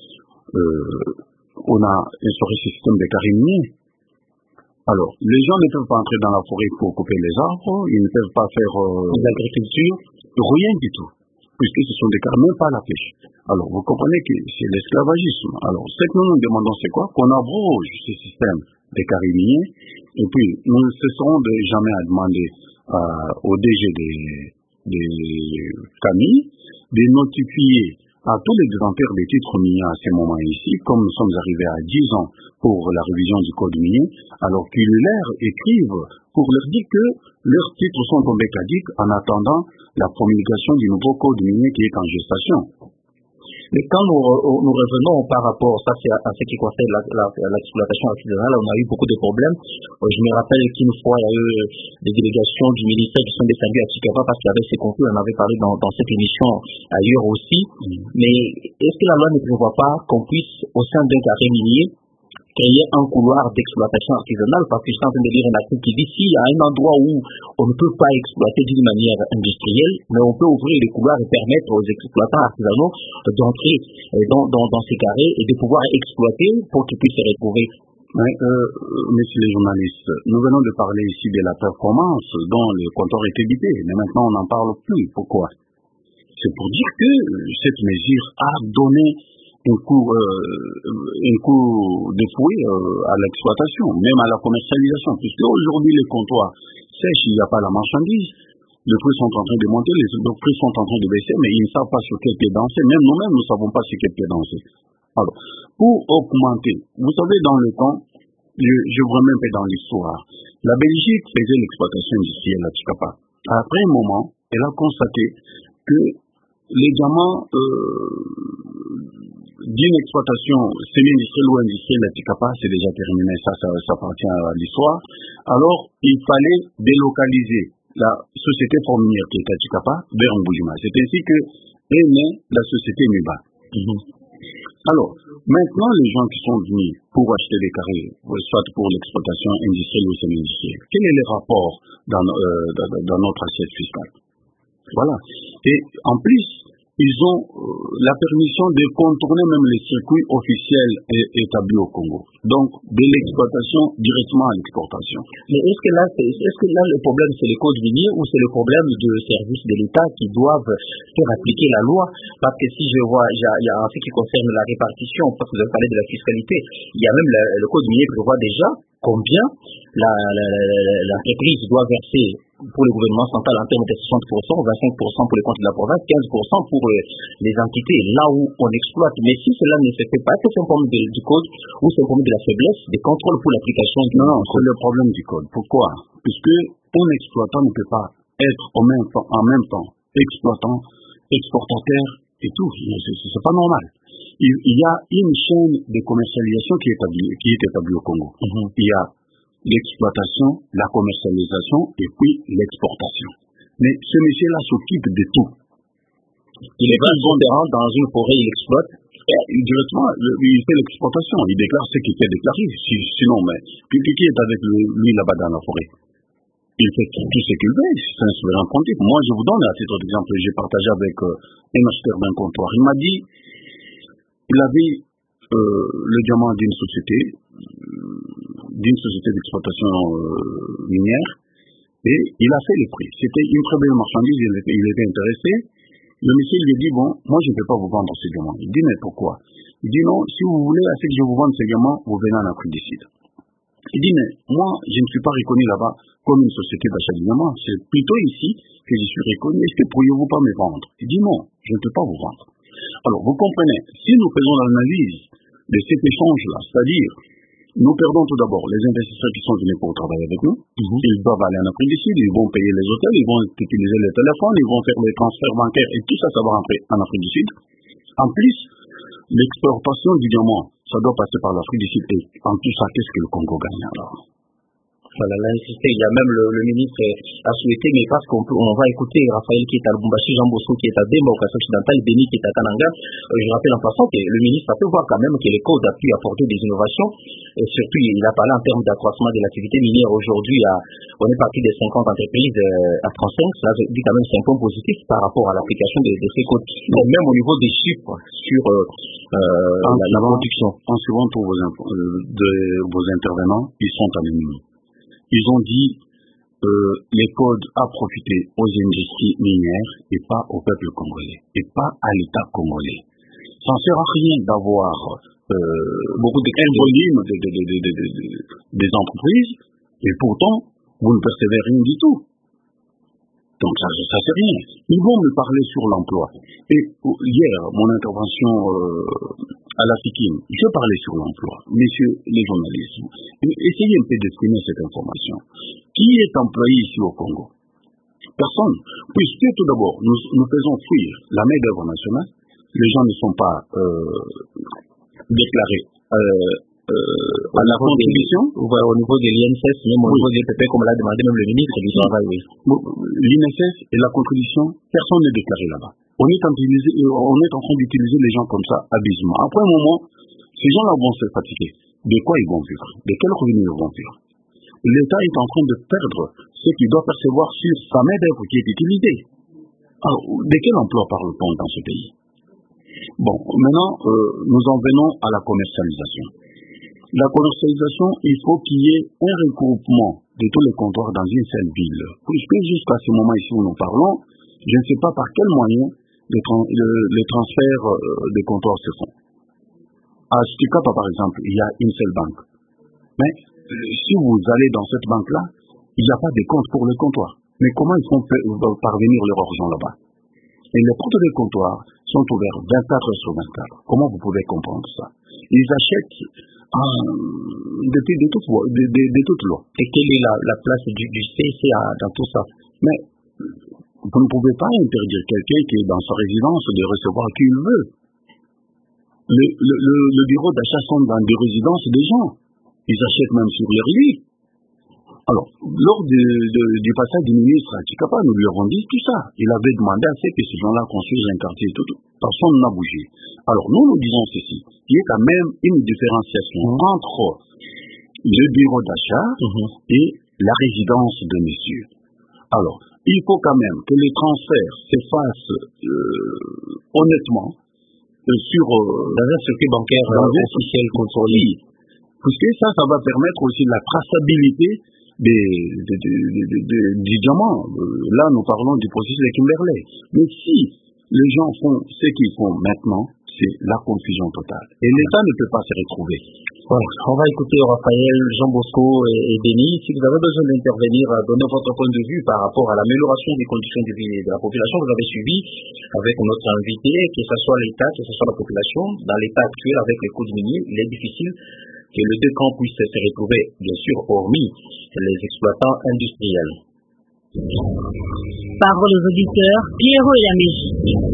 H: on a instauré ce système de carré minier. Alors, les gens ne peuvent pas entrer dans la forêt pour couper les arbres, ils ne peuvent pas faire l'agriculture, rien du tout, puisque ce sont des carrés, même pas la pêche. Alors, vous comprenez que c'est l'esclavagisme. Alors, ce que nous nous demandons, c'est quoi? Qu'on abroge ce système des carrés miniers, et puis nous ne cesserons de jamais à demander au DG des familles de notifier à tous les exemplaires des titres miniers à ce moment ici, comme nous sommes arrivés à 10 ans pour la révision du code minier, alors qu'ils leur écrivent pour leur dire que leurs titres sont tombés caducs en attendant la promulgation du nouveau code minier qui est en gestation.
C: Mais quand nous revenons par rapport à ce qui concerne l'exploitation artisanale, on a eu beaucoup de problèmes. Je me rappelle qu'une fois, il y a eu des délégations du ministère qui sont descendues à Chikapa parce qu'il y avait ces conflits, on en avait parlé dans cette émission ailleurs aussi. Mais est-ce que la loi ne prévoit pas qu'on puisse, au sein d'un carré minier, créer un couloir d'exploitation artisanale? Parce que je suis en train de lire un article qui dit s'il y a un endroit où on ne peut pas exploiter d'une manière industrielle, mais on peut ouvrir les couloirs et permettre aux exploitants artisanaux d'entrer dans ces carrés et de pouvoir exploiter pour qu'ils puissent se retrouver.
H: Oui, messieurs les journalistes, nous venons de parler ici de la performance dont le comptoir est édité, mais maintenant on n'en parle plus. Pourquoi? C'est pour dire que cette mesure a donné un coup de fouet à l'exploitation, même à la commercialisation, puisque aujourd'hui les comptoirs sèchent, il n'y a pas la marchandise, les prix sont en train de monter, les prix sont en train de baisser, mais ils ne savent pas sur quel pied danser, même nous-mêmes nous ne savons pas sur quel pied danser. Alors, pour augmenter, vous savez, dans le temps, je vois même pas dans l'histoire, la Belgique faisait l'exploitation industrielle à Chikapa. Après un moment, elle a constaté que les diamants d'une exploitation semi-industrielle ou industrielle à Chikapa, c'est déjà terminé, ça appartient à l'histoire. Alors, il fallait délocaliser la société formière qui est à Chikapa vers Mbujima. C'est ainsi que est née la société Nuba. Alors, maintenant, les gens qui sont venus pour acheter des carrés, soit pour l'exploitation industrielle ou semi-industrielle, quel est le rapport dans notre assiette fiscale? Voilà. Et en plus, ils ont la permission de contourner même les circuits officiels établis au Congo. Donc, de l'exploitation directement à l'exportation.
C: Mais est-ce que là, le problème, c'est les codes miniers ou c'est le problème de services de l'État qui doivent faire appliquer la loi? Parce que si je vois, il y a en ce qui concerne la répartition, parce que vous avez parlé de la fiscalité, il y a même le code minier prévoit déjà combien l'entreprise doit verser pour le gouvernement central en termes de 60%, 25% pour les comptes de la province, 15% pour les entités là où on exploite. Mais si cela ne se fait pas, est-ce que c'est un problème du code ou c'est un problème de la faiblesse des contrôles pour l'application du code?
H: Non, c'est le problème du code. Pourquoi? Puisque un exploitant ne peut pas être en même temps exploitant, exportateur et tout. C'est pas normal. Il y a une chaîne de commercialisation qui est établie au Congo. Il y a l'exploitation, la commercialisation et puis l'exportation. Mais ce monsieur-là s'occupe de tout.
C: Il est pas dans une forêt, il exploite.
H: Directement, il fait l'exportation. Il déclare ce qu'il fait déclarer. Sinon, mais qui est avec lui là-bas dans la forêt? Il fait tout ce qu'il veut. C'est un souverain pontife. Moi, je vous donne à titre d'exemple, j'ai partagé avec un acheteur d'un comptoir. Il m'a dit, il avait le diamant d'une société d'exploitation minière, et il a fait le prix. C'était une très belle marchandise, il était intéressé. Le monsieur lui a dit, bon, moi je ne peux pas vous vendre ces diamants. Il dit, mais pourquoi? Il dit, non, si vous voulez assez que je vous vende ces diamants, vous venez en Afrique du Sud. Il dit, mais moi, je ne suis pas reconnu là-bas comme une société d'achat de diamants. C'est plutôt ici que je suis reconnu. Est-ce que pourriez-vous pas me vendre? Il dit, non, je ne peux pas vous vendre. Alors, vous comprenez, si nous faisons l'analyse de cet échange-là, c'est-à-dire, nous perdons tout d'abord les investisseurs qui sont venus pour travailler avec nous. Ils doivent aller en Afrique du Sud, ils vont payer les hôtels, ils vont utiliser les téléphones, ils vont faire les transferts bancaires et tout ça, ça va rentrer en Afrique du Sud. En plus, l'exportation du diamant, ça doit passer par l'Afrique du Sud. Et en tout ça, qu'est-ce que le Congo gagne alors?
C: Voilà, là, insisté. Il y a même le ministre a souhaité, mais parce qu'on va écouter Raphaël qui est à Lubumbashi, Jean Bosso qui est à Demba, au Kassai occidental, Béni qui est à Kananga. Je rappelle en passant que le ministre a pu voir quand même que les codes a pu apporter des innovations. Et surtout, il a parlé en termes d'accroissement de l'activité minière. Aujourd'hui, on est parti des 50 entreprises à 35. Ça dit quand même c'est un point positif par rapport à l'application de ces codes. Donc, même au niveau des chiffres sur la production.
H: En suivant tous vos intervenants, ils sont à l'ennemi. Ils ont dit les codes à profiter aux industries minières et pas au peuple congolais, et pas à l'État congolais. Ça ne sert à rien d'avoir beaucoup de volume des entreprises, et pourtant, vous ne percevez rien du tout. Donc ça sert à rien. Ils vont me parler sur l'emploi. Et hier, mon intervention à la FICIM, je parlais sur l'emploi. Messieurs les journalistes, essayez un peu d'exprimer cette information. Qui est employé ici au Congo? Personne. Puisque tout d'abord, nous faisons fuir la main-d'œuvre nationale. Les gens ne sont pas déclarés à la contribution.
C: Au niveau de l'INSS, même au niveau des PP, comme l'a demandé même le ministre du Travail.
H: L'INSS et la contribution, personne n'est déclaré là-bas. On est en train d'utiliser les gens comme ça abusivement. Après un moment, ces gens-là vont se fatiguer. De quoi ils vont vivre? De quel revenu ils vont vivre? L'État est en train de perdre ce qu'il doit percevoir sur sa main-d'œuvre qui est utilisée. Alors, de quel emploi parle-t-on dans ce pays? Bon, maintenant, nous en venons à la commercialisation. La commercialisation, il faut qu'il y ait un regroupement de tous les comptoirs dans une seule ville. Puisque jusqu'à ce moment ici où nous parlons, je ne sais pas par quel moyen les transferts des comptoirs se font. À Stikapa, par exemple, il y a une seule banque. Mais si vous allez dans cette banque-là, il n'y a pas de compte pour le comptoir. Mais comment ils font parvenir leur argent là-bas? Et les portes des comptoirs sont ouverts 24 heures sur 24. Comment vous pouvez comprendre ça? Ils achètent de toute loi.
C: Et quelle est la place du CCA dans tout ça?
H: Mais vous ne pouvez pas interdire quelqu'un qui est dans sa résidence de recevoir qui il veut. Le bureau d'achat sont dans des résidences des gens. Ils achètent même sur leur lit. Alors, lors du passage du ministre à Tshikapa, nous lui avons dit tout ça. Il avait demandé à ce que ces gens-là construisent un quartier et tout. Personne n'a bougé. Alors, nous disons ceci. Il y a quand même une différenciation entre le bureau d'achat et la résidence de monsieur. Alors, il faut quand même que les transferts se fassent honnêtement sur
C: dans un circuit bancaire officiel contrôlé.
H: Puisque ça va permettre aussi la traçabilité du diamant. Là, nous parlons du processus de Kimberley. Mais si les gens font ce qu'ils font maintenant, c'est la confusion totale. Et l'État ne peut pas se retrouver.
C: Voilà, on va écouter Raphaël, Jean Bosco et Denis. Si vous avez besoin d'intervenir, donner votre point de vue par rapport à l'amélioration des conditions de vie de la population, vous avez suivi avec notre invité, que ce soit l'État, que ce soit la population. Dans l'état actuel, avec les coûts miniers, il est difficile que les deux camps puissent se retrouver, bien sûr, hormis les exploitants industriels.
D: Parole aux auditeurs, Pierrot et Amélie.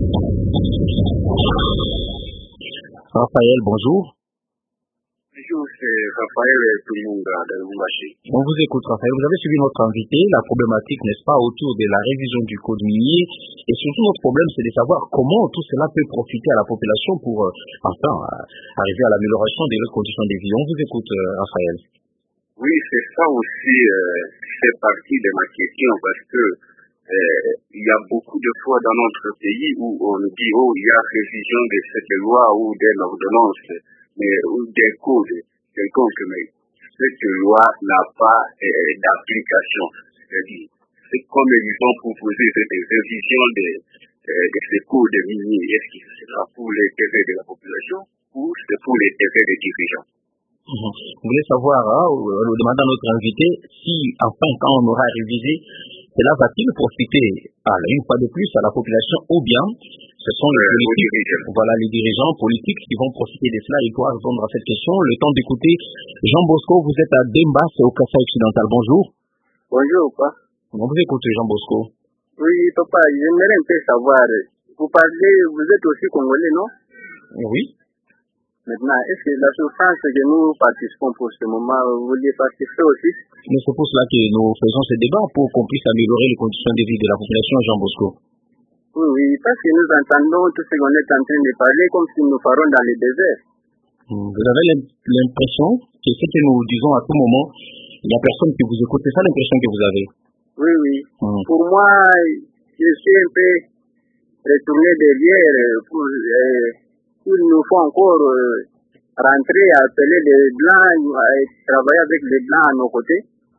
C: Raphaël, bonjour.
A: Bonjour, c'est Raphaël Toumunga de Lumbashi.
C: On vous écoute, Raphaël. Vous avez suivi notre invité. La problématique, n'est-ce pas, autour de la révision du code minier. Et surtout, notre problème, c'est de savoir comment tout cela peut profiter à la population pour, arriver à l'amélioration des conditions de vie. On vous écoute, Raphaël.
A: Oui, c'est ça aussi, c'est partie de ma question parce que il y a beaucoup de fois dans notre pays où on dit, oh, il y a révision de cette loi ou d'une ordonnance, ou d'un code quelconque, mais cette loi n'a pas d'application. C'est-à-dire, c'est comme ils ont proposé cette révision de ce code minier. Est-ce que ce sera pour l'intérêt de la population ou c'est pour l'intérêt des dirigeants?
C: Vous voulez savoir, nous demandons à notre invité si, enfin, quand on aura révisé, cela va-t-il profiter, une fois de plus, à la population ou bien ce sont les politiques, les dirigeants politiques qui vont profiter de cela. Il doit répondre à cette question. Le temps d'écouter Jean Bosco, vous êtes à Demba, c'est au Kassai occidental. Bonjour.
A: Bonjour, papa.
C: On vous écoute, Jean Bosco.
A: Oui, papa, j'aimerais un peu savoir, vous êtes aussi congolais, non?
C: Oui.
A: Maintenant, est-ce que la souffrance que nous participons pour ce moment, vous vouliez participer aussi?
C: Mais c'est pour cela que nous faisons ce débat, pour qu'on puisse améliorer les conditions de vie de la population, Jean Bosco.
A: Oui, parce que nous entendons tout ce qu'on est en train de parler comme si nous farons dans le désert.
C: Vous avez l'impression que ce que nous disons à tout moment, il n'y a personne qui vous écoute. C'est ça l'impression que vous avez?
A: Oui, oui. Pour moi, je suis un peu retourné derrière pour... il nous faut encore rentrer, appeler les Blancs, travailler avec les Blancs à nos côtés.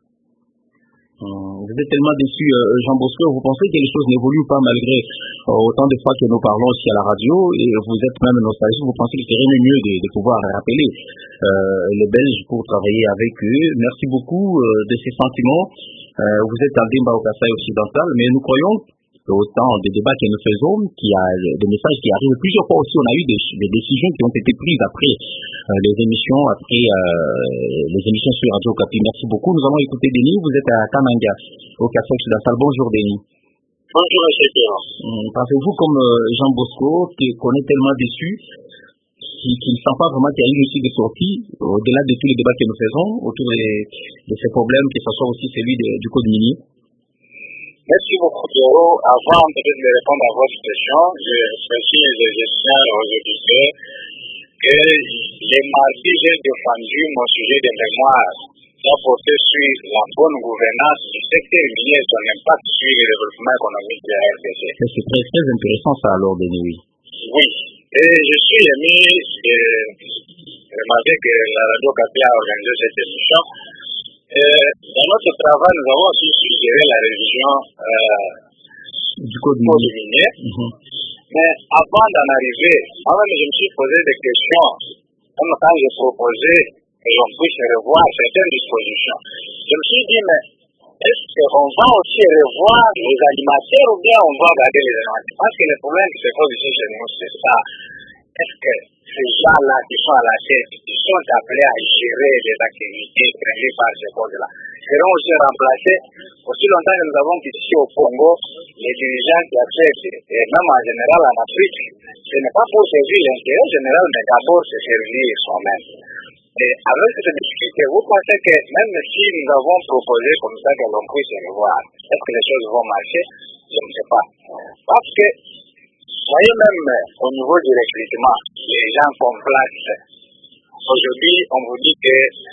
C: Vous êtes tellement déçu, Jean Bosco, vous pensez que les choses n'évoluent pas malgré autant de fois que nous parlons aussi à la radio, et vous êtes même nostalgique, vous pensez qu'il serait mieux de pouvoir rappeler les Belges pour travailler avec eux. Merci beaucoup de ces sentiments. Vous êtes à Demba au Kassai occidental, mais nous croyons autant des débats que nous faisons, qu'il y a des messages qui arrivent. Plusieurs fois aussi, on a eu des décisions qui ont été prises après les émissions sur Radio Okapi. Merci beaucoup. Nous allons écouter Denis. Vous êtes à Kananga, au Kassai occidental. Bonjour, Denis.
E: Bonjour, M. Pierre.
C: Pensez-vous, comme Jean Bosco, qu'on est tellement déçu qu'il ne sent pas vraiment qu'il y a une issue de sortie, au-delà de tous les débats que nous faisons, autour de ces problèmes, que ce soit aussi celui du code minier?
E: Merci beaucoup, Pierrot. Avant peut-être de répondre à votre question, je précise les gestionnaires aux auditeurs que les mardis, j'ai défendu mon sujet de mémoire qui a porté sur la bonne gouvernance du secteur minier et son impact sur le développement économique de la RDC.
C: C'est très, très intéressant ça alors, Denis.
E: Oui. Et je suis ému de remarquer que la Radio Okapi a organisé cette émission. Dans notre travail, nous avons aussi suggéré la révision
C: du code
E: minier. Mais avant d'en arriver, moi-même, je me suis posé des questions. Comme quand j'ai proposé que l'on puisse revoir certaines dispositions, je me suis dit, mais est-ce qu'on va aussi revoir les animateurs ou bien on va garder les animateurs? Parce que le problème qui se pose ici chez nous, c'est ça. Est-ce que ces gens-là qui sont à la tête, ils sont appelés à gérer les activités prévues par ce code-là, seront aussi remplacés? Aussi longtemps que nous avons ici au Congo, les dirigeants qui acceptent, et même en général en Afrique, ce n'est pas pour servir l'intérêt général, mais d'abord se servir soi-même. Et avec cette difficulté, vous pensez que même si nous avons proposé comme ça que l'on puisse revoir, est-ce que les choses vont marcher? Je ne sais pas. Parce que, voyez même au niveau du recrutement, les gens qu'on place. Aujourd'hui, on vous dit que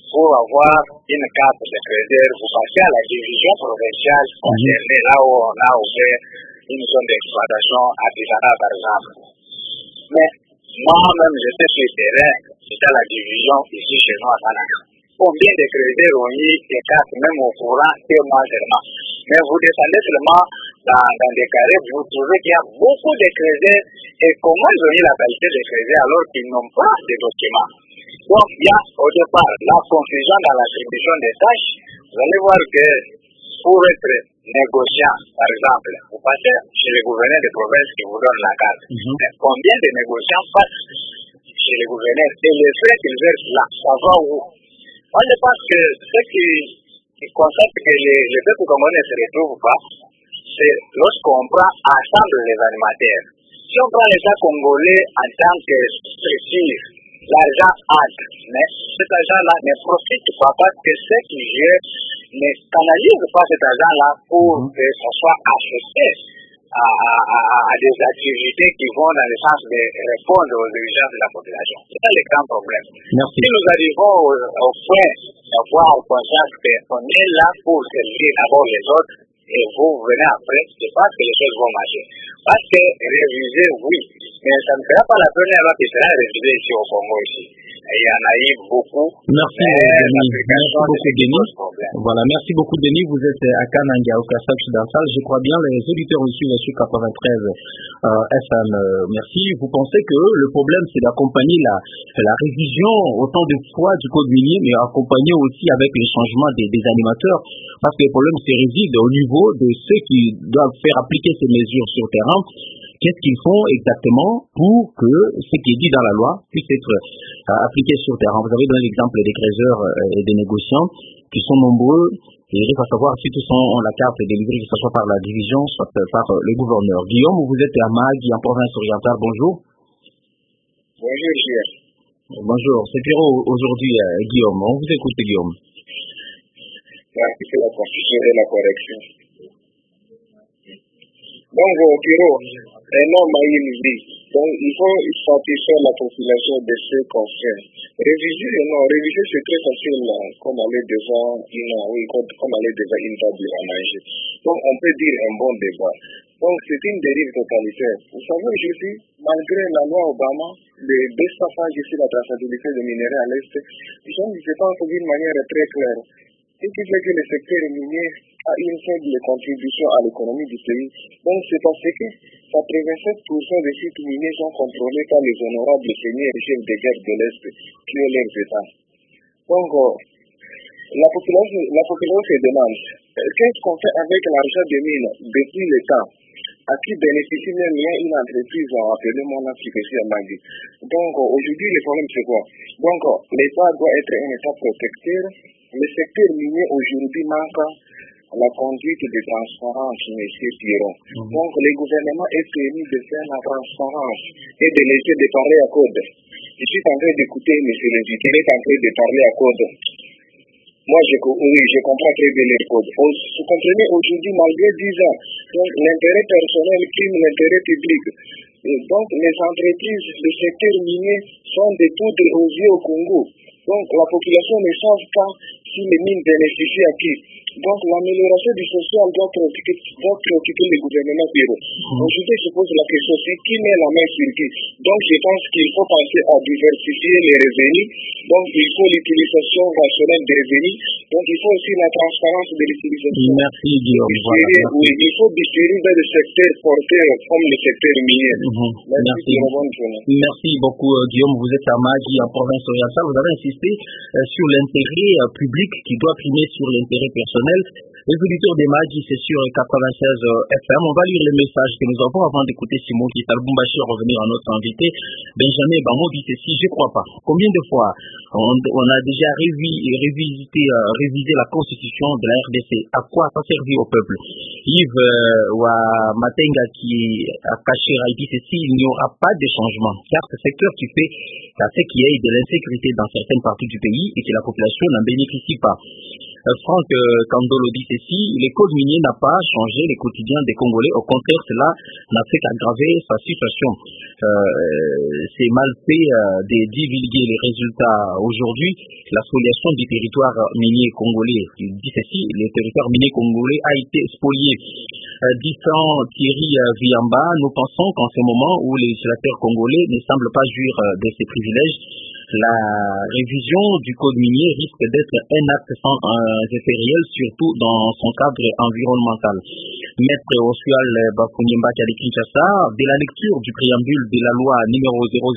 E: pour avoir une carte de crédit, vous passez à la division provinciale concernée là où on a ouvert une zone d'exploitation artisanale par exemple. Mais moi-même, je sais sur le terrain, c'est à la division ici chez nous à Kananga. Combien de crédits ont eu des cartes, même au courant, et moi seulement. Mais vous descendez seulement dans des carrés, vous trouvez qu'il y a beaucoup de crédits. Et comment ils ont eu la qualité de crédit alors qu'ils n'ont pas de documents? Donc, il y a au départ la confusion dans l'attribution des tâches. Vous allez voir que pour être négociant, par exemple, vous passez chez les gouverneurs de province qui vous donnent la carte. Mais combien de négociants passent chez les gouverneurs et les frais qu'ils versent là, ça va où? Moi, je pense que ce qui constate que les peuples congolais ne se retrouvent pas, c'est lorsqu'on prend ensemble les animateurs. Si on prend l'État congolais en tant que structure, l'argent entre, mais cet argent-là ne profite pas parce que ceux qui gèrent ne canalisent pas cet argent-là pour que ce soit affecté à des activités qui vont dans le sens de répondre aux exigences de la population. C'est ça le grand problème.
C: Merci.
E: Si nous arrivons au point d'avoir conscience qu'on est là pour servir d'abord les autres, et vous venez après, c'est pas que les choses vont marcher. Parce que réviser, oui, mais ça ne sera pas la première fois que ça sera révisé ici au Congo ici. Et il y en a eu beaucoup.
C: Merci, Denis. Merci beaucoup, Denis. Voilà, merci beaucoup, Denis. Vous êtes à Kananga, au Kassab occidental. Je crois bien les auditeurs aussi sur 93 FM. Merci. Vous pensez que le problème, c'est d'accompagner la révision autant de fois du code minier, mais accompagner aussi avec les changements des animateurs. Parce que le problème se réside au niveau de ceux qui doivent faire appliquer ces mesures sur le terrain. Qu'est-ce qu'ils font exactement pour que ce qui est dit dans la loi puisse être appliqué sur le terrain? Vous avez donné l'exemple des créateurs et des négociants qui sont nombreux. Et il faut savoir si tous ont la carte délivrée, que ce soit par la division, soit par le gouverneur. Guillaume, vous êtes à Magui, en province orientale. Bonjour.
E: Bonjour, Pierre.
C: Bonjour. C'est Pierrot aujourd'hui, Guillaume. On vous écoute, Guillaume.
E: Merci pour la confusion et la correction. Donc, Pierrot, un homme a une vie. Donc, il faut satisfaire la population de ce qu'on fait. Réviser, c'est très facile, comme aller devant une table à manger. Donc, on peut dire un bon débat. Donc, c'est une dérive totalitaire. Vous savez, aujourd'hui, malgré la loi Obama, le déstaffage ici, la traçabilité des minéraux à l'Est, ils ont dit d'une manière très claire. Ce qui fait que le secteur minier a une faible contribution à l'économie du pays. Donc, c'est parce que 87% des sites miniers sont contrôlés par les honorables seigneurs et chefs de guerre de l'Est, qui est leurs États. Donc, la population se demande, qu'est-ce qu'on fait avec l'argent des mines depuis le temps? À qui bénéficie même une entreprise appelée Monarch ici à Magui. Donc, aujourd'hui, le problème, c'est quoi? Donc, l'État doit être un État protecteur. Le secteur minier aujourd'hui manque la conduite de transparence, M. Pierron. Donc, le gouvernement est tenu de faire la transparence et de laisser de parler à code. Je suis en train d'écouter M. l'invité, il est en train de parler à code. Moi, je comprends très bien les codes. Vous comprenez, aujourd'hui, malgré 10 ans, donc l'intérêt personnel prime l'intérêt public. Et donc, les entreprises du secteur minier sont des poudres aux yeux au Congo. Donc, la population ne savent pas si les mines bénéficient à qui. Donc, l'amélioration du social doit préoccuper le gouvernement Pierrot. Aujourd'hui, je pose la question, c'est qui met la main sur qui? Donc, je pense qu'il faut penser à diversifier les revenus. Donc, il faut l'utilisation rationnelle des revenus. Donc, il faut aussi la transparence de l'utilisation.
C: Merci, Guillaume.
E: Oui, il faut différer dans le secteur porteur comme le secteur minier.
C: Merci. Merci beaucoup, Guillaume. Vous êtes à Magui, en province orientale. Vous avez insisté sur l'intérêt public qui doit primer sur l'intérêt personnel. Les auditeurs des Magui, c'est sur 96 FM. On va lire les messages que nous avons avant d'écouter Simon qui est à Lubumbashi revenir à notre invité. Benjamin Bamo dit ceci, je crois pas. Combien de fois on a déjà révisé la constitution de la RDC? À quoi ça servit au peuple? Yves Matenga qui a caché a dit ceci, il n'y aura pas de changement car ce secteur qui fait ce qui est de l'insécurité dans certaines parties du pays et que la population n'en bénéficie pas. Franck Kandolo dit ceci, les codes miniers n'a pas changé les quotidiens des Congolais, au contraire, cela n'a fait qu'aggraver sa situation. C'est mal fait de divulguer les résultats aujourd'hui. La spoliation du territoire minier congolais, il dit ceci, le territoire minier congolais a été spolié. Disant Thierry Viamba, nous pensons qu'en ce moment où les législateurs congolais ne semblent pas jouir de ces privilèges, la révision du code minier risque d'être un acte sans effet réel, surtout dans son cadre environnemental. Maître Oswal Bafunyemba qui a décrit ça, dès la lecture du préambule de la loi numéro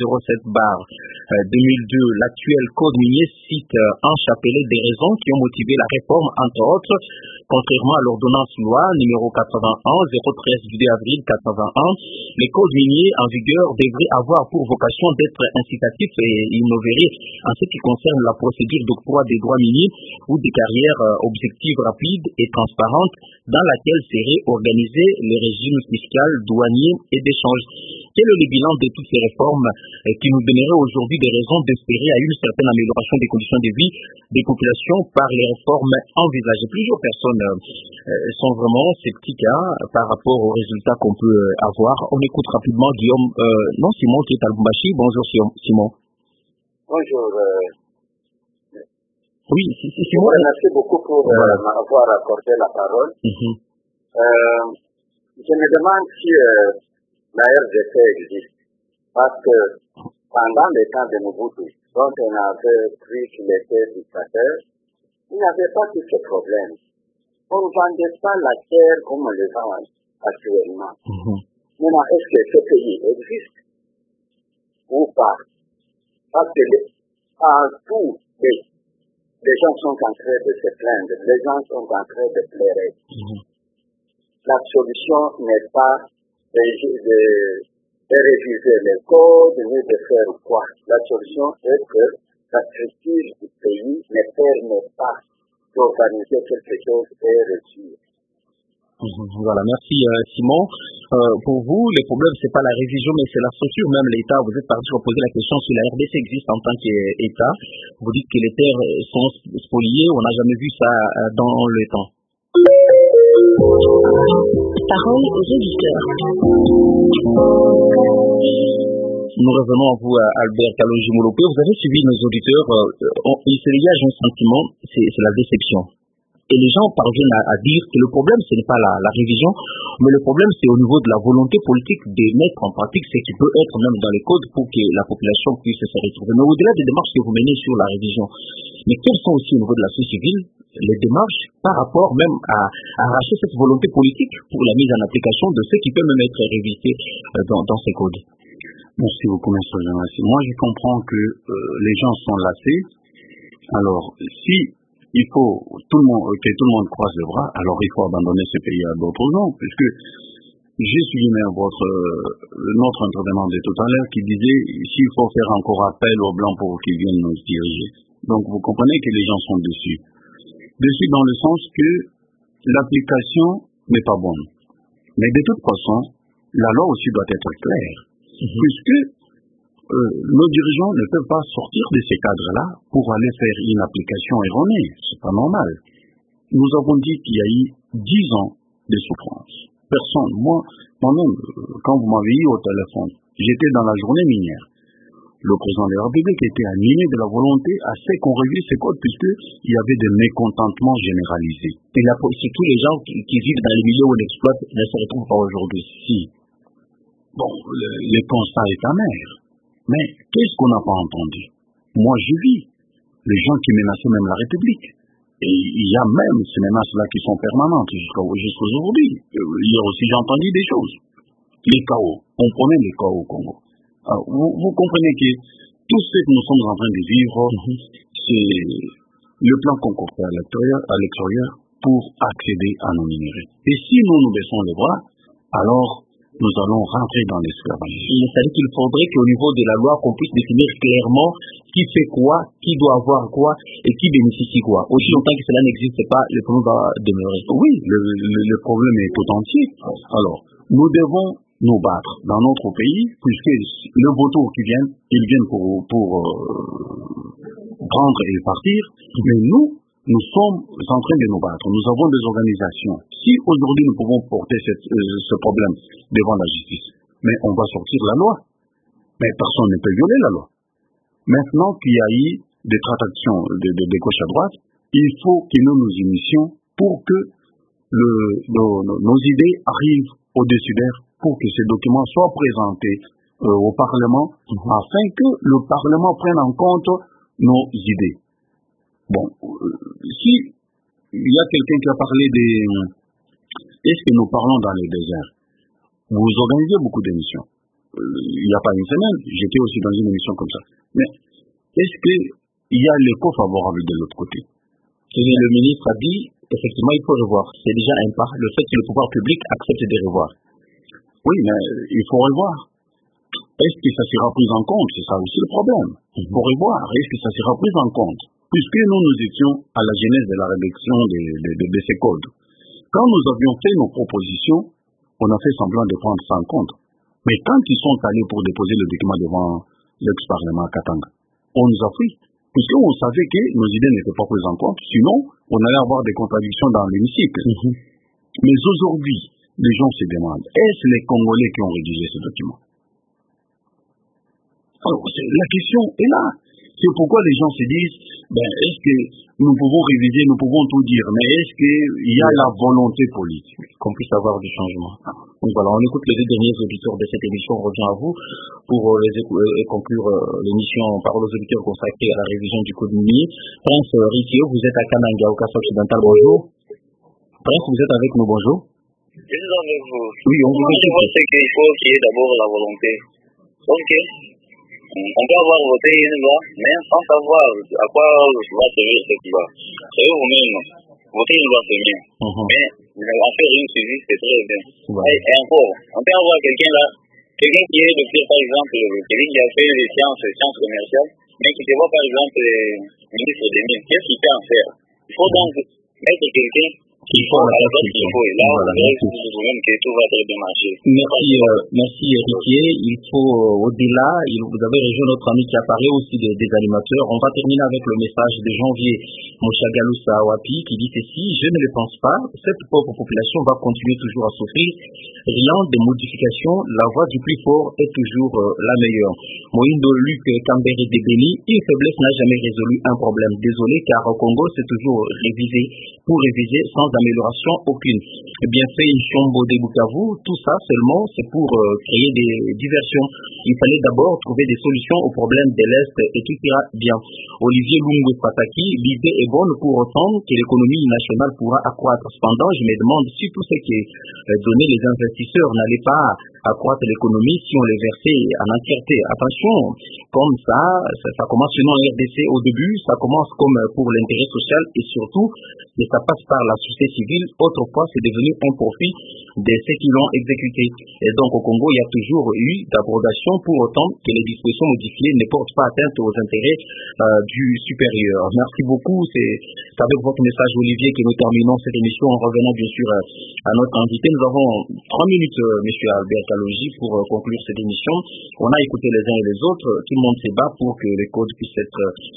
C: 007/2002, l'actuel code minier cite un chapelet des raisons qui ont motivé la réforme, entre autres, contrairement à l'ordonnance loi numéro 81/013 du 2 avril 81, les codes miniers en vigueur devraient avoir pour vocation d'être incitatifs et innovatifs en ce qui concerne la procédure d'octroi des droits miniers ou des carrières objectives rapides et transparentes dans laquelle seraient organisés les régimes fiscal, douanier et d'échange. Quel est le bilan de toutes ces réformes qui nous donnerait aujourd'hui des raisons d'espérer à une certaine amélioration des conditions de vie des populations par les réformes envisagées? Plusieurs personnes sont vraiment sceptiques par rapport aux résultats qu'on peut avoir. On écoute rapidement Simon qui est à Lubumbashi. Bonjour Simon.
I: Bonjour.
C: Oui, Simon.
I: Merci beaucoup pour m'avoir accordé la parole. Je me demande si la RDC existe. Parce que pendant les temps de Mobutu, dont on avait pris qu'il était dictateur, il n'y avait pas tous ces problèmes. On ne vendait pas la terre comme on le vend actuellement. Maintenant, est-ce que ce pays existe ou pas? Parce que en tout, les gens sont en train de se plaindre, les gens sont en train de pleurer. La solution n'est pas de réviser les codes, ni de faire quoi. La solution est que la structure du pays ne permet pas d'organiser quelque chose et réussir.
C: Voilà, merci Simon. Pour vous, le problème, c'est pas la révision, mais c'est la structure, même l'État. Vous êtes parti pour poser la question si la RDC existe en tant qu'État. Vous dites que les terres sont spoliées, on n'a jamais vu ça dans le temps.
D: Parole aux auditeurs.
C: Nous revenons à vous, Albert Kalonji-Molopé. Vous avez suivi nos auditeurs. Il se dégage un sentiment, c'est la déception. Et les gens parviennent à dire que le problème, ce n'est pas la révision, mais le problème, c'est au niveau de la volonté politique de mettre en pratique ce qui peut être même dans les codes pour que la population puisse se retrouver. Mais au-delà des démarches que vous menez sur la révision, mais quelles sont aussi au niveau de la société civile les démarches par rapport même à arracher cette volonté politique pour la mise en application de ce qui peut même être révisé dans ces codes?
H: Merci beaucoup, M. Jean-Massé. Moi, je comprends que les gens sont lassés. Alors, si il faut que tout le monde croise les bras, alors il faut abandonner ce pays à d'autres gens, puisque j'ai suivi notre intervenant de tout à l'heure qui disait s'il faut faire encore appel aux Blancs pour qu'ils viennent nous diriger. Donc vous comprenez que les gens sont déçus. Déçus dans le sens que l'application n'est pas bonne. Mais de toute façon, la loi aussi doit être claire, puisque nos dirigeants ne peuvent pas sortir de ces cadres-là pour aller faire une application erronée. C'est pas normal. Nous avons dit qu'il y a eu 10 ans de souffrance. Personne, moi-même, quand vous m'avez eu au téléphone, j'étais dans la journée minière. Le président de la République était animé de la volonté à ce qu'on révise ces codes, puisqu'il y avait des mécontentements généralisés.
C: Et là, c'est tous les gens qui vivent dans les milieux où on exploite ne se retrouvent pas aujourd'hui.
H: Si. Bon, le constat est amer. Mais qu'est-ce qu'on n'a pas entendu? Moi, je vis les gens qui menaçaient même la République. Et il y a même ces menaces-là qui sont permanentes jusqu'aujourd'hui. Hier aussi, j'ai entendu des choses. Les chaos. On connaît les chaos au Congo. Alors, vous comprenez que tout ce que nous sommes en train de vivre, c'est le plan qu'on fait à l'extérieur pour accéder à nos minéraux. Et si nous baissons les bras, alors nous allons rentrer dans l'esclavage.
C: C'est-à-dire qu'il faudrait qu'au niveau de la loi, qu'on puisse définir clairement qui fait quoi, qui doit avoir quoi et qui bénéficie quoi. Aussi longtemps que cela n'existe pas, le problème va demeurer.
H: Oui, le problème est tout entier. Alors, nous devons nous battre dans notre pays, puisque le vautour qui viennent, ils viennent pour prendre et partir, mais nous nous sommes en train de nous battre. Nous avons des organisations. Si aujourd'hui nous pouvons porter ce problème devant la justice, mais on va sortir la loi. Mais personne ne peut violer la loi. Maintenant qu'il y a eu des tractations de gauche à droite, il faut que nous nous unissions pour que nos idées arrivent au-dessus d'air, pour que ces documents soient présentés au Parlement, afin que le Parlement prenne en compte nos idées. Bon, si il y a quelqu'un qui a parlé est-ce que nous parlons dans les déserts? Vous organisez beaucoup d'émissions. Il n'y a pas une semaine, j'étais aussi dans une émission comme ça. Mais est-ce qu'il y a l'écho favorable de l'autre côté?
C: Le ministre a dit, effectivement, il faut revoir. C'est déjà un pas. Le fait que le pouvoir public accepte de revoir.
H: Oui, mais il faut revoir. Est-ce que ça sera pris en compte? C'est ça aussi le problème. Il faut revoir. Est-ce que ça sera pris en compte? Puisque nous étions à la genèse de la rédaction de ces codes. Quand nous avions fait nos propositions, on a fait semblant de prendre ça en compte. Mais quand ils sont allés pour déposer le document devant l'ex-parlement à Katanga, on nous a pris. Puisqu'on savait que nos idées n'étaient pas prises en compte, sinon on allait avoir des contradictions dans l'hémicycle. Mais aujourd'hui, les gens se demandent, est-ce les Congolais qui ont rédigé ce document? Alors, la question est là. C'est pourquoi les gens se disent, est-ce que nous pouvons réviser, nous pouvons tout dire, mais est-ce qu'il y a la volonté politique
C: qu'on puisse avoir du changement? Donc voilà, on écoute les deux derniers auditeurs de cette émission, on revient à vous pour conclure l'émission Parole aux auditeurs consacrée à la révision du code minier. Prince Rikio, vous êtes à Kananga, au Kassai occidental, bonjour. Prince, vous êtes avec nous, bonjour.
J: Je suis avec vous.
C: Oui, on vous écoute.
J: Je pense qu'il faut qu'il y ait d'abord la volonté. Ok. On peut avoir voté une loi, mais sans savoir à quoi va servir cette loi. C'est vous-même. Voter une loi, c'est bien. Mais en faire une suivi, c'est très bien. Et encore, on peut avoir quelqu'un qui est docteur, par exemple, quelqu'un qui a fait les sciences commerciales, mais qui ne voit par exemple ministre des Mines. Qu'est-ce qu'il peut en faire? Il faut donc mettre quelqu'un qu'il faut à la place qu'il faut. Et là, on verra vous-même que tout va très bien marcher.
C: Merci Héritier. Il faut, au-delà, vous avez rejoint notre ami qui apparaît aussi des animateurs. On va terminer avec le message de Janvier Mouchagalou Sawapi qui dit ceci: je ne le pense pas, cette pauvre population va continuer toujours à souffrir. Rien de modification, la voie du plus fort est toujours la meilleure. Moïndo Luc Cambéré de Béni, une faiblesse n'a jamais résolu un problème. Désolé, car au Congo, c'est toujours révisé pour réviser sans amélioration aucune. Bien fait, Chombo de Bukavu, tout ça seulement, c'est pour créer des diversions. Il fallait d'abord trouver des solutions aux problèmes de l'Est et tout ira bien. Olivier Lungu Pataki, l'idée est bonne pour autant que l'économie nationale pourra accroître. Cependant, je me demande si tout ce qui est donné les investisseurs n'allait pas accroître l'économie si on les versait en entièreté. Attention, comme ça commence sinon en RDC au début, ça commence comme pour l'intérêt social et surtout, et ça passe par la société civile. Autrefois, c'est devenu un profit de ceux qui l'ont exécuté. Et donc, au Congo, il y a toujours eu d'abrogation pour autant que les dispositions modifiées ne portent pas atteinte aux intérêts du supérieur. Merci beaucoup. C'est avec votre message, Olivier, que nous terminons cette émission en revenant bien sûr à notre invité. Nous avons 3 minutes, monsieur Albert Kalogi, pour conclure cette émission. On a écouté les uns et les autres. Tout le monde se bat pour que les codes puissent être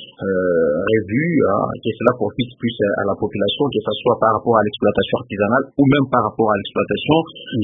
C: revus, que cela profite plus à la population, que ce soit par rapport à l'exploitation artisanale ou même par rapport à l'exploitation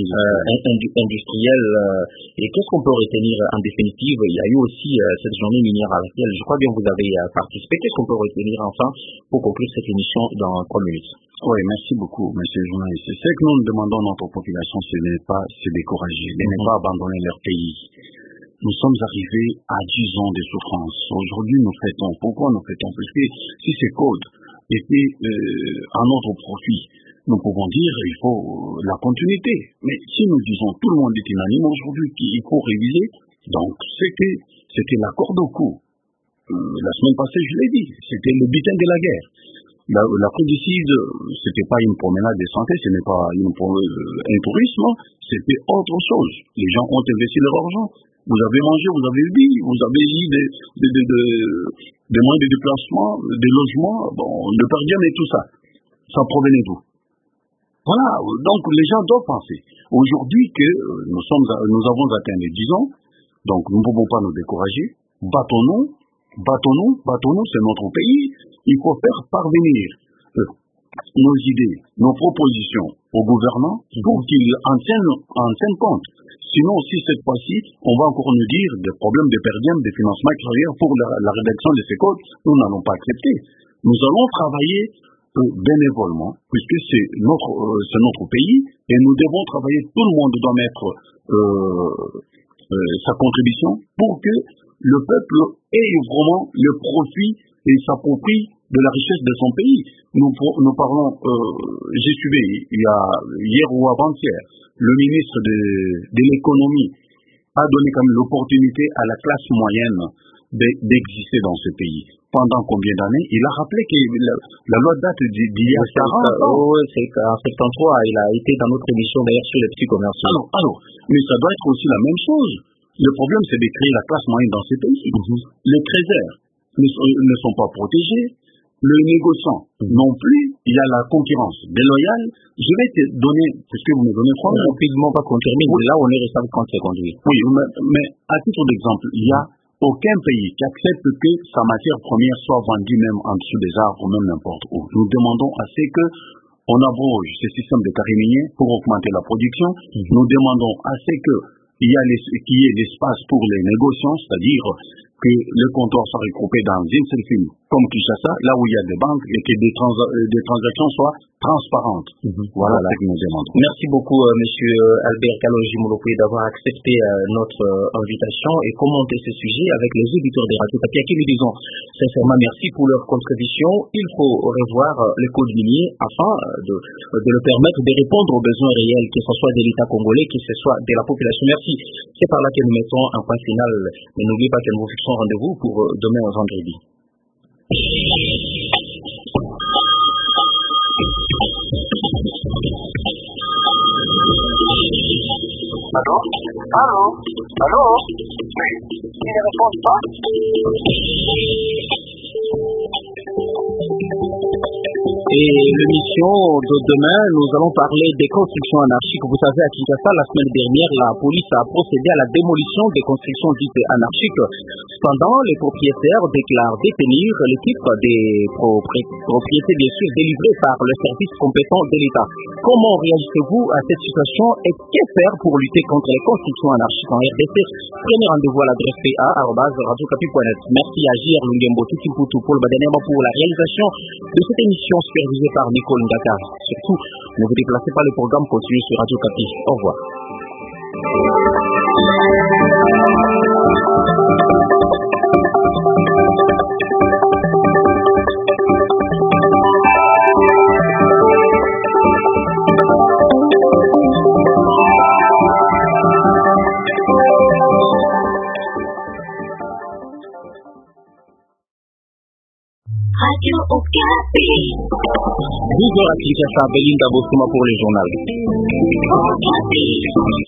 C: industrielle. Et qu'est-ce qu'on peut retenir en définitive? Il y a eu aussi cette journée minière à laquelle je crois bien vous avez participé. Qu'est-ce qu'on peut retenir enfin pour conclure cette émission dans 3 minutes?
H: Oui, merci beaucoup, monsieur le journaliste. Ce que nous demandons à notre population, ce n'est pas se décourager, de ne pas abandonner leur pays. Nous sommes arrivés à 10 ans de souffrance. Aujourd'hui, nous fêtons. Pourquoi nous fêtons? Parce que si ces codes étaient à notre profit, nous pouvons dire qu'il faut la continuité. Mais si nous disons tout le monde est unanime aujourd'hui qu'il faut réviser, donc c'était la corde au cou. La semaine passée, je l'ai dit, c'était le butin de la guerre. La Prédicide, c'était pas une promenade de santé, ce n'est pas un tourisme, c'était autre chose. Les gens ont investi leur argent. Vous avez mangé, vous avez bu, vous avez eu des moyens de déplacement, des logements, de per diem et tout ça. Ça provenait d'où? Voilà, donc les gens doivent penser. Aujourd'hui que nous avons atteint les 10 ans, donc nous ne pouvons pas nous décourager. Battons-nous, c'est notre pays. Il faut faire parvenir nos idées, nos propositions au gouvernement pour qu'il en tienne compte. Sinon, si cette fois-ci, on va encore nous dire des problèmes de perdième, de financement extérieur pour la rédaction de ces codes, nous n'allons pas accepter. Nous allons travailler bénévolement, puisque c'est notre pays, et nous devons travailler, tout le monde doit mettre sa contribution pour que le peuple ait vraiment le profit et s'approprie de la richesse de son pays. Nous parlons, j'ai suivi hier ou avant-hier, le ministre de l'économie a donné comme l'opportunité à la classe moyenne d'exister dans ce pays. Pendant combien d'années? Il a rappelé que la loi date d'il y a 40 ans.
C: Oui, c'est en 73, il a été dans notre émission d'ailleurs sur les petits commerçants.
H: Alors, mais ça doit être aussi la même chose. Le problème, c'est de créer la classe moyenne dans ces pays. Les trésors ne sont pas protégés. Le négociant non plus. Il y a la concurrence déloyale. Je vais te donner, puisque vous me donnez 3 minutes.
C: Rapidement, pas confirmé, mais là, on est resté quand c'est conduit.
H: Oui, mais à titre d'exemple, il y a aucun pays qui accepte que sa matière première soit vendue même en dessous des arbres, même n'importe où. Nous demandons à ce que on abroge ce système de carré minier pour augmenter la production. Nous demandons à ce qu'il y ait l'espace pour les négociants, c'est-à-dire que le comptoir soit regroupé dans une seule ville, comme Kinshasa, là où il y a des banques, et que des transactions soient transparentes. Voilà ce que nous demandons.
C: Merci beaucoup, monsieur Albert Kaloji Moulopoué, d'avoir accepté notre invitation et commenter ce sujet avec les auditeurs des radios Kapi, à qui nous disons sincèrement merci pour leur contribution. Il faut revoir le code minier afin de le permettre de répondre aux besoins réels, que ce soit de l'État congolais, que ce soit de la population. Merci. C'est par là que nous mettons un point final. Mais n'oubliez pas que nous vous fixons rendez-vous pour demain vendredi.
E: Allô? Oui. Il ne répond pas?
C: Et l'émission de demain, nous allons parler des constructions anarchiques. Vous savez, à Kinshasa, la semaine dernière, la police a procédé à la démolition des constructions dites anarchiques. Cependant, les propriétaires déclarent détenir les titres des propriétés, bien sûr, délivrées par le service compétent de l'État. Comment réagissez-vous à cette situation et que faire pour lutter contre les constructions anarchiques en RDC? Premier rendez-vous à l'adresse pa@radiocapi.net. Merci à J.R. Lungembo Tutimputu pour la réalisation de cette émission supervisée par Nicole Ngaka. Surtout, ne vous déplacez pas, le programme continue sur Radio Capi. Au revoir.
D: Radio Okapi.
C: 12h à Kinshasa, Belinda Bosuma pour le journal.
D: Okapi.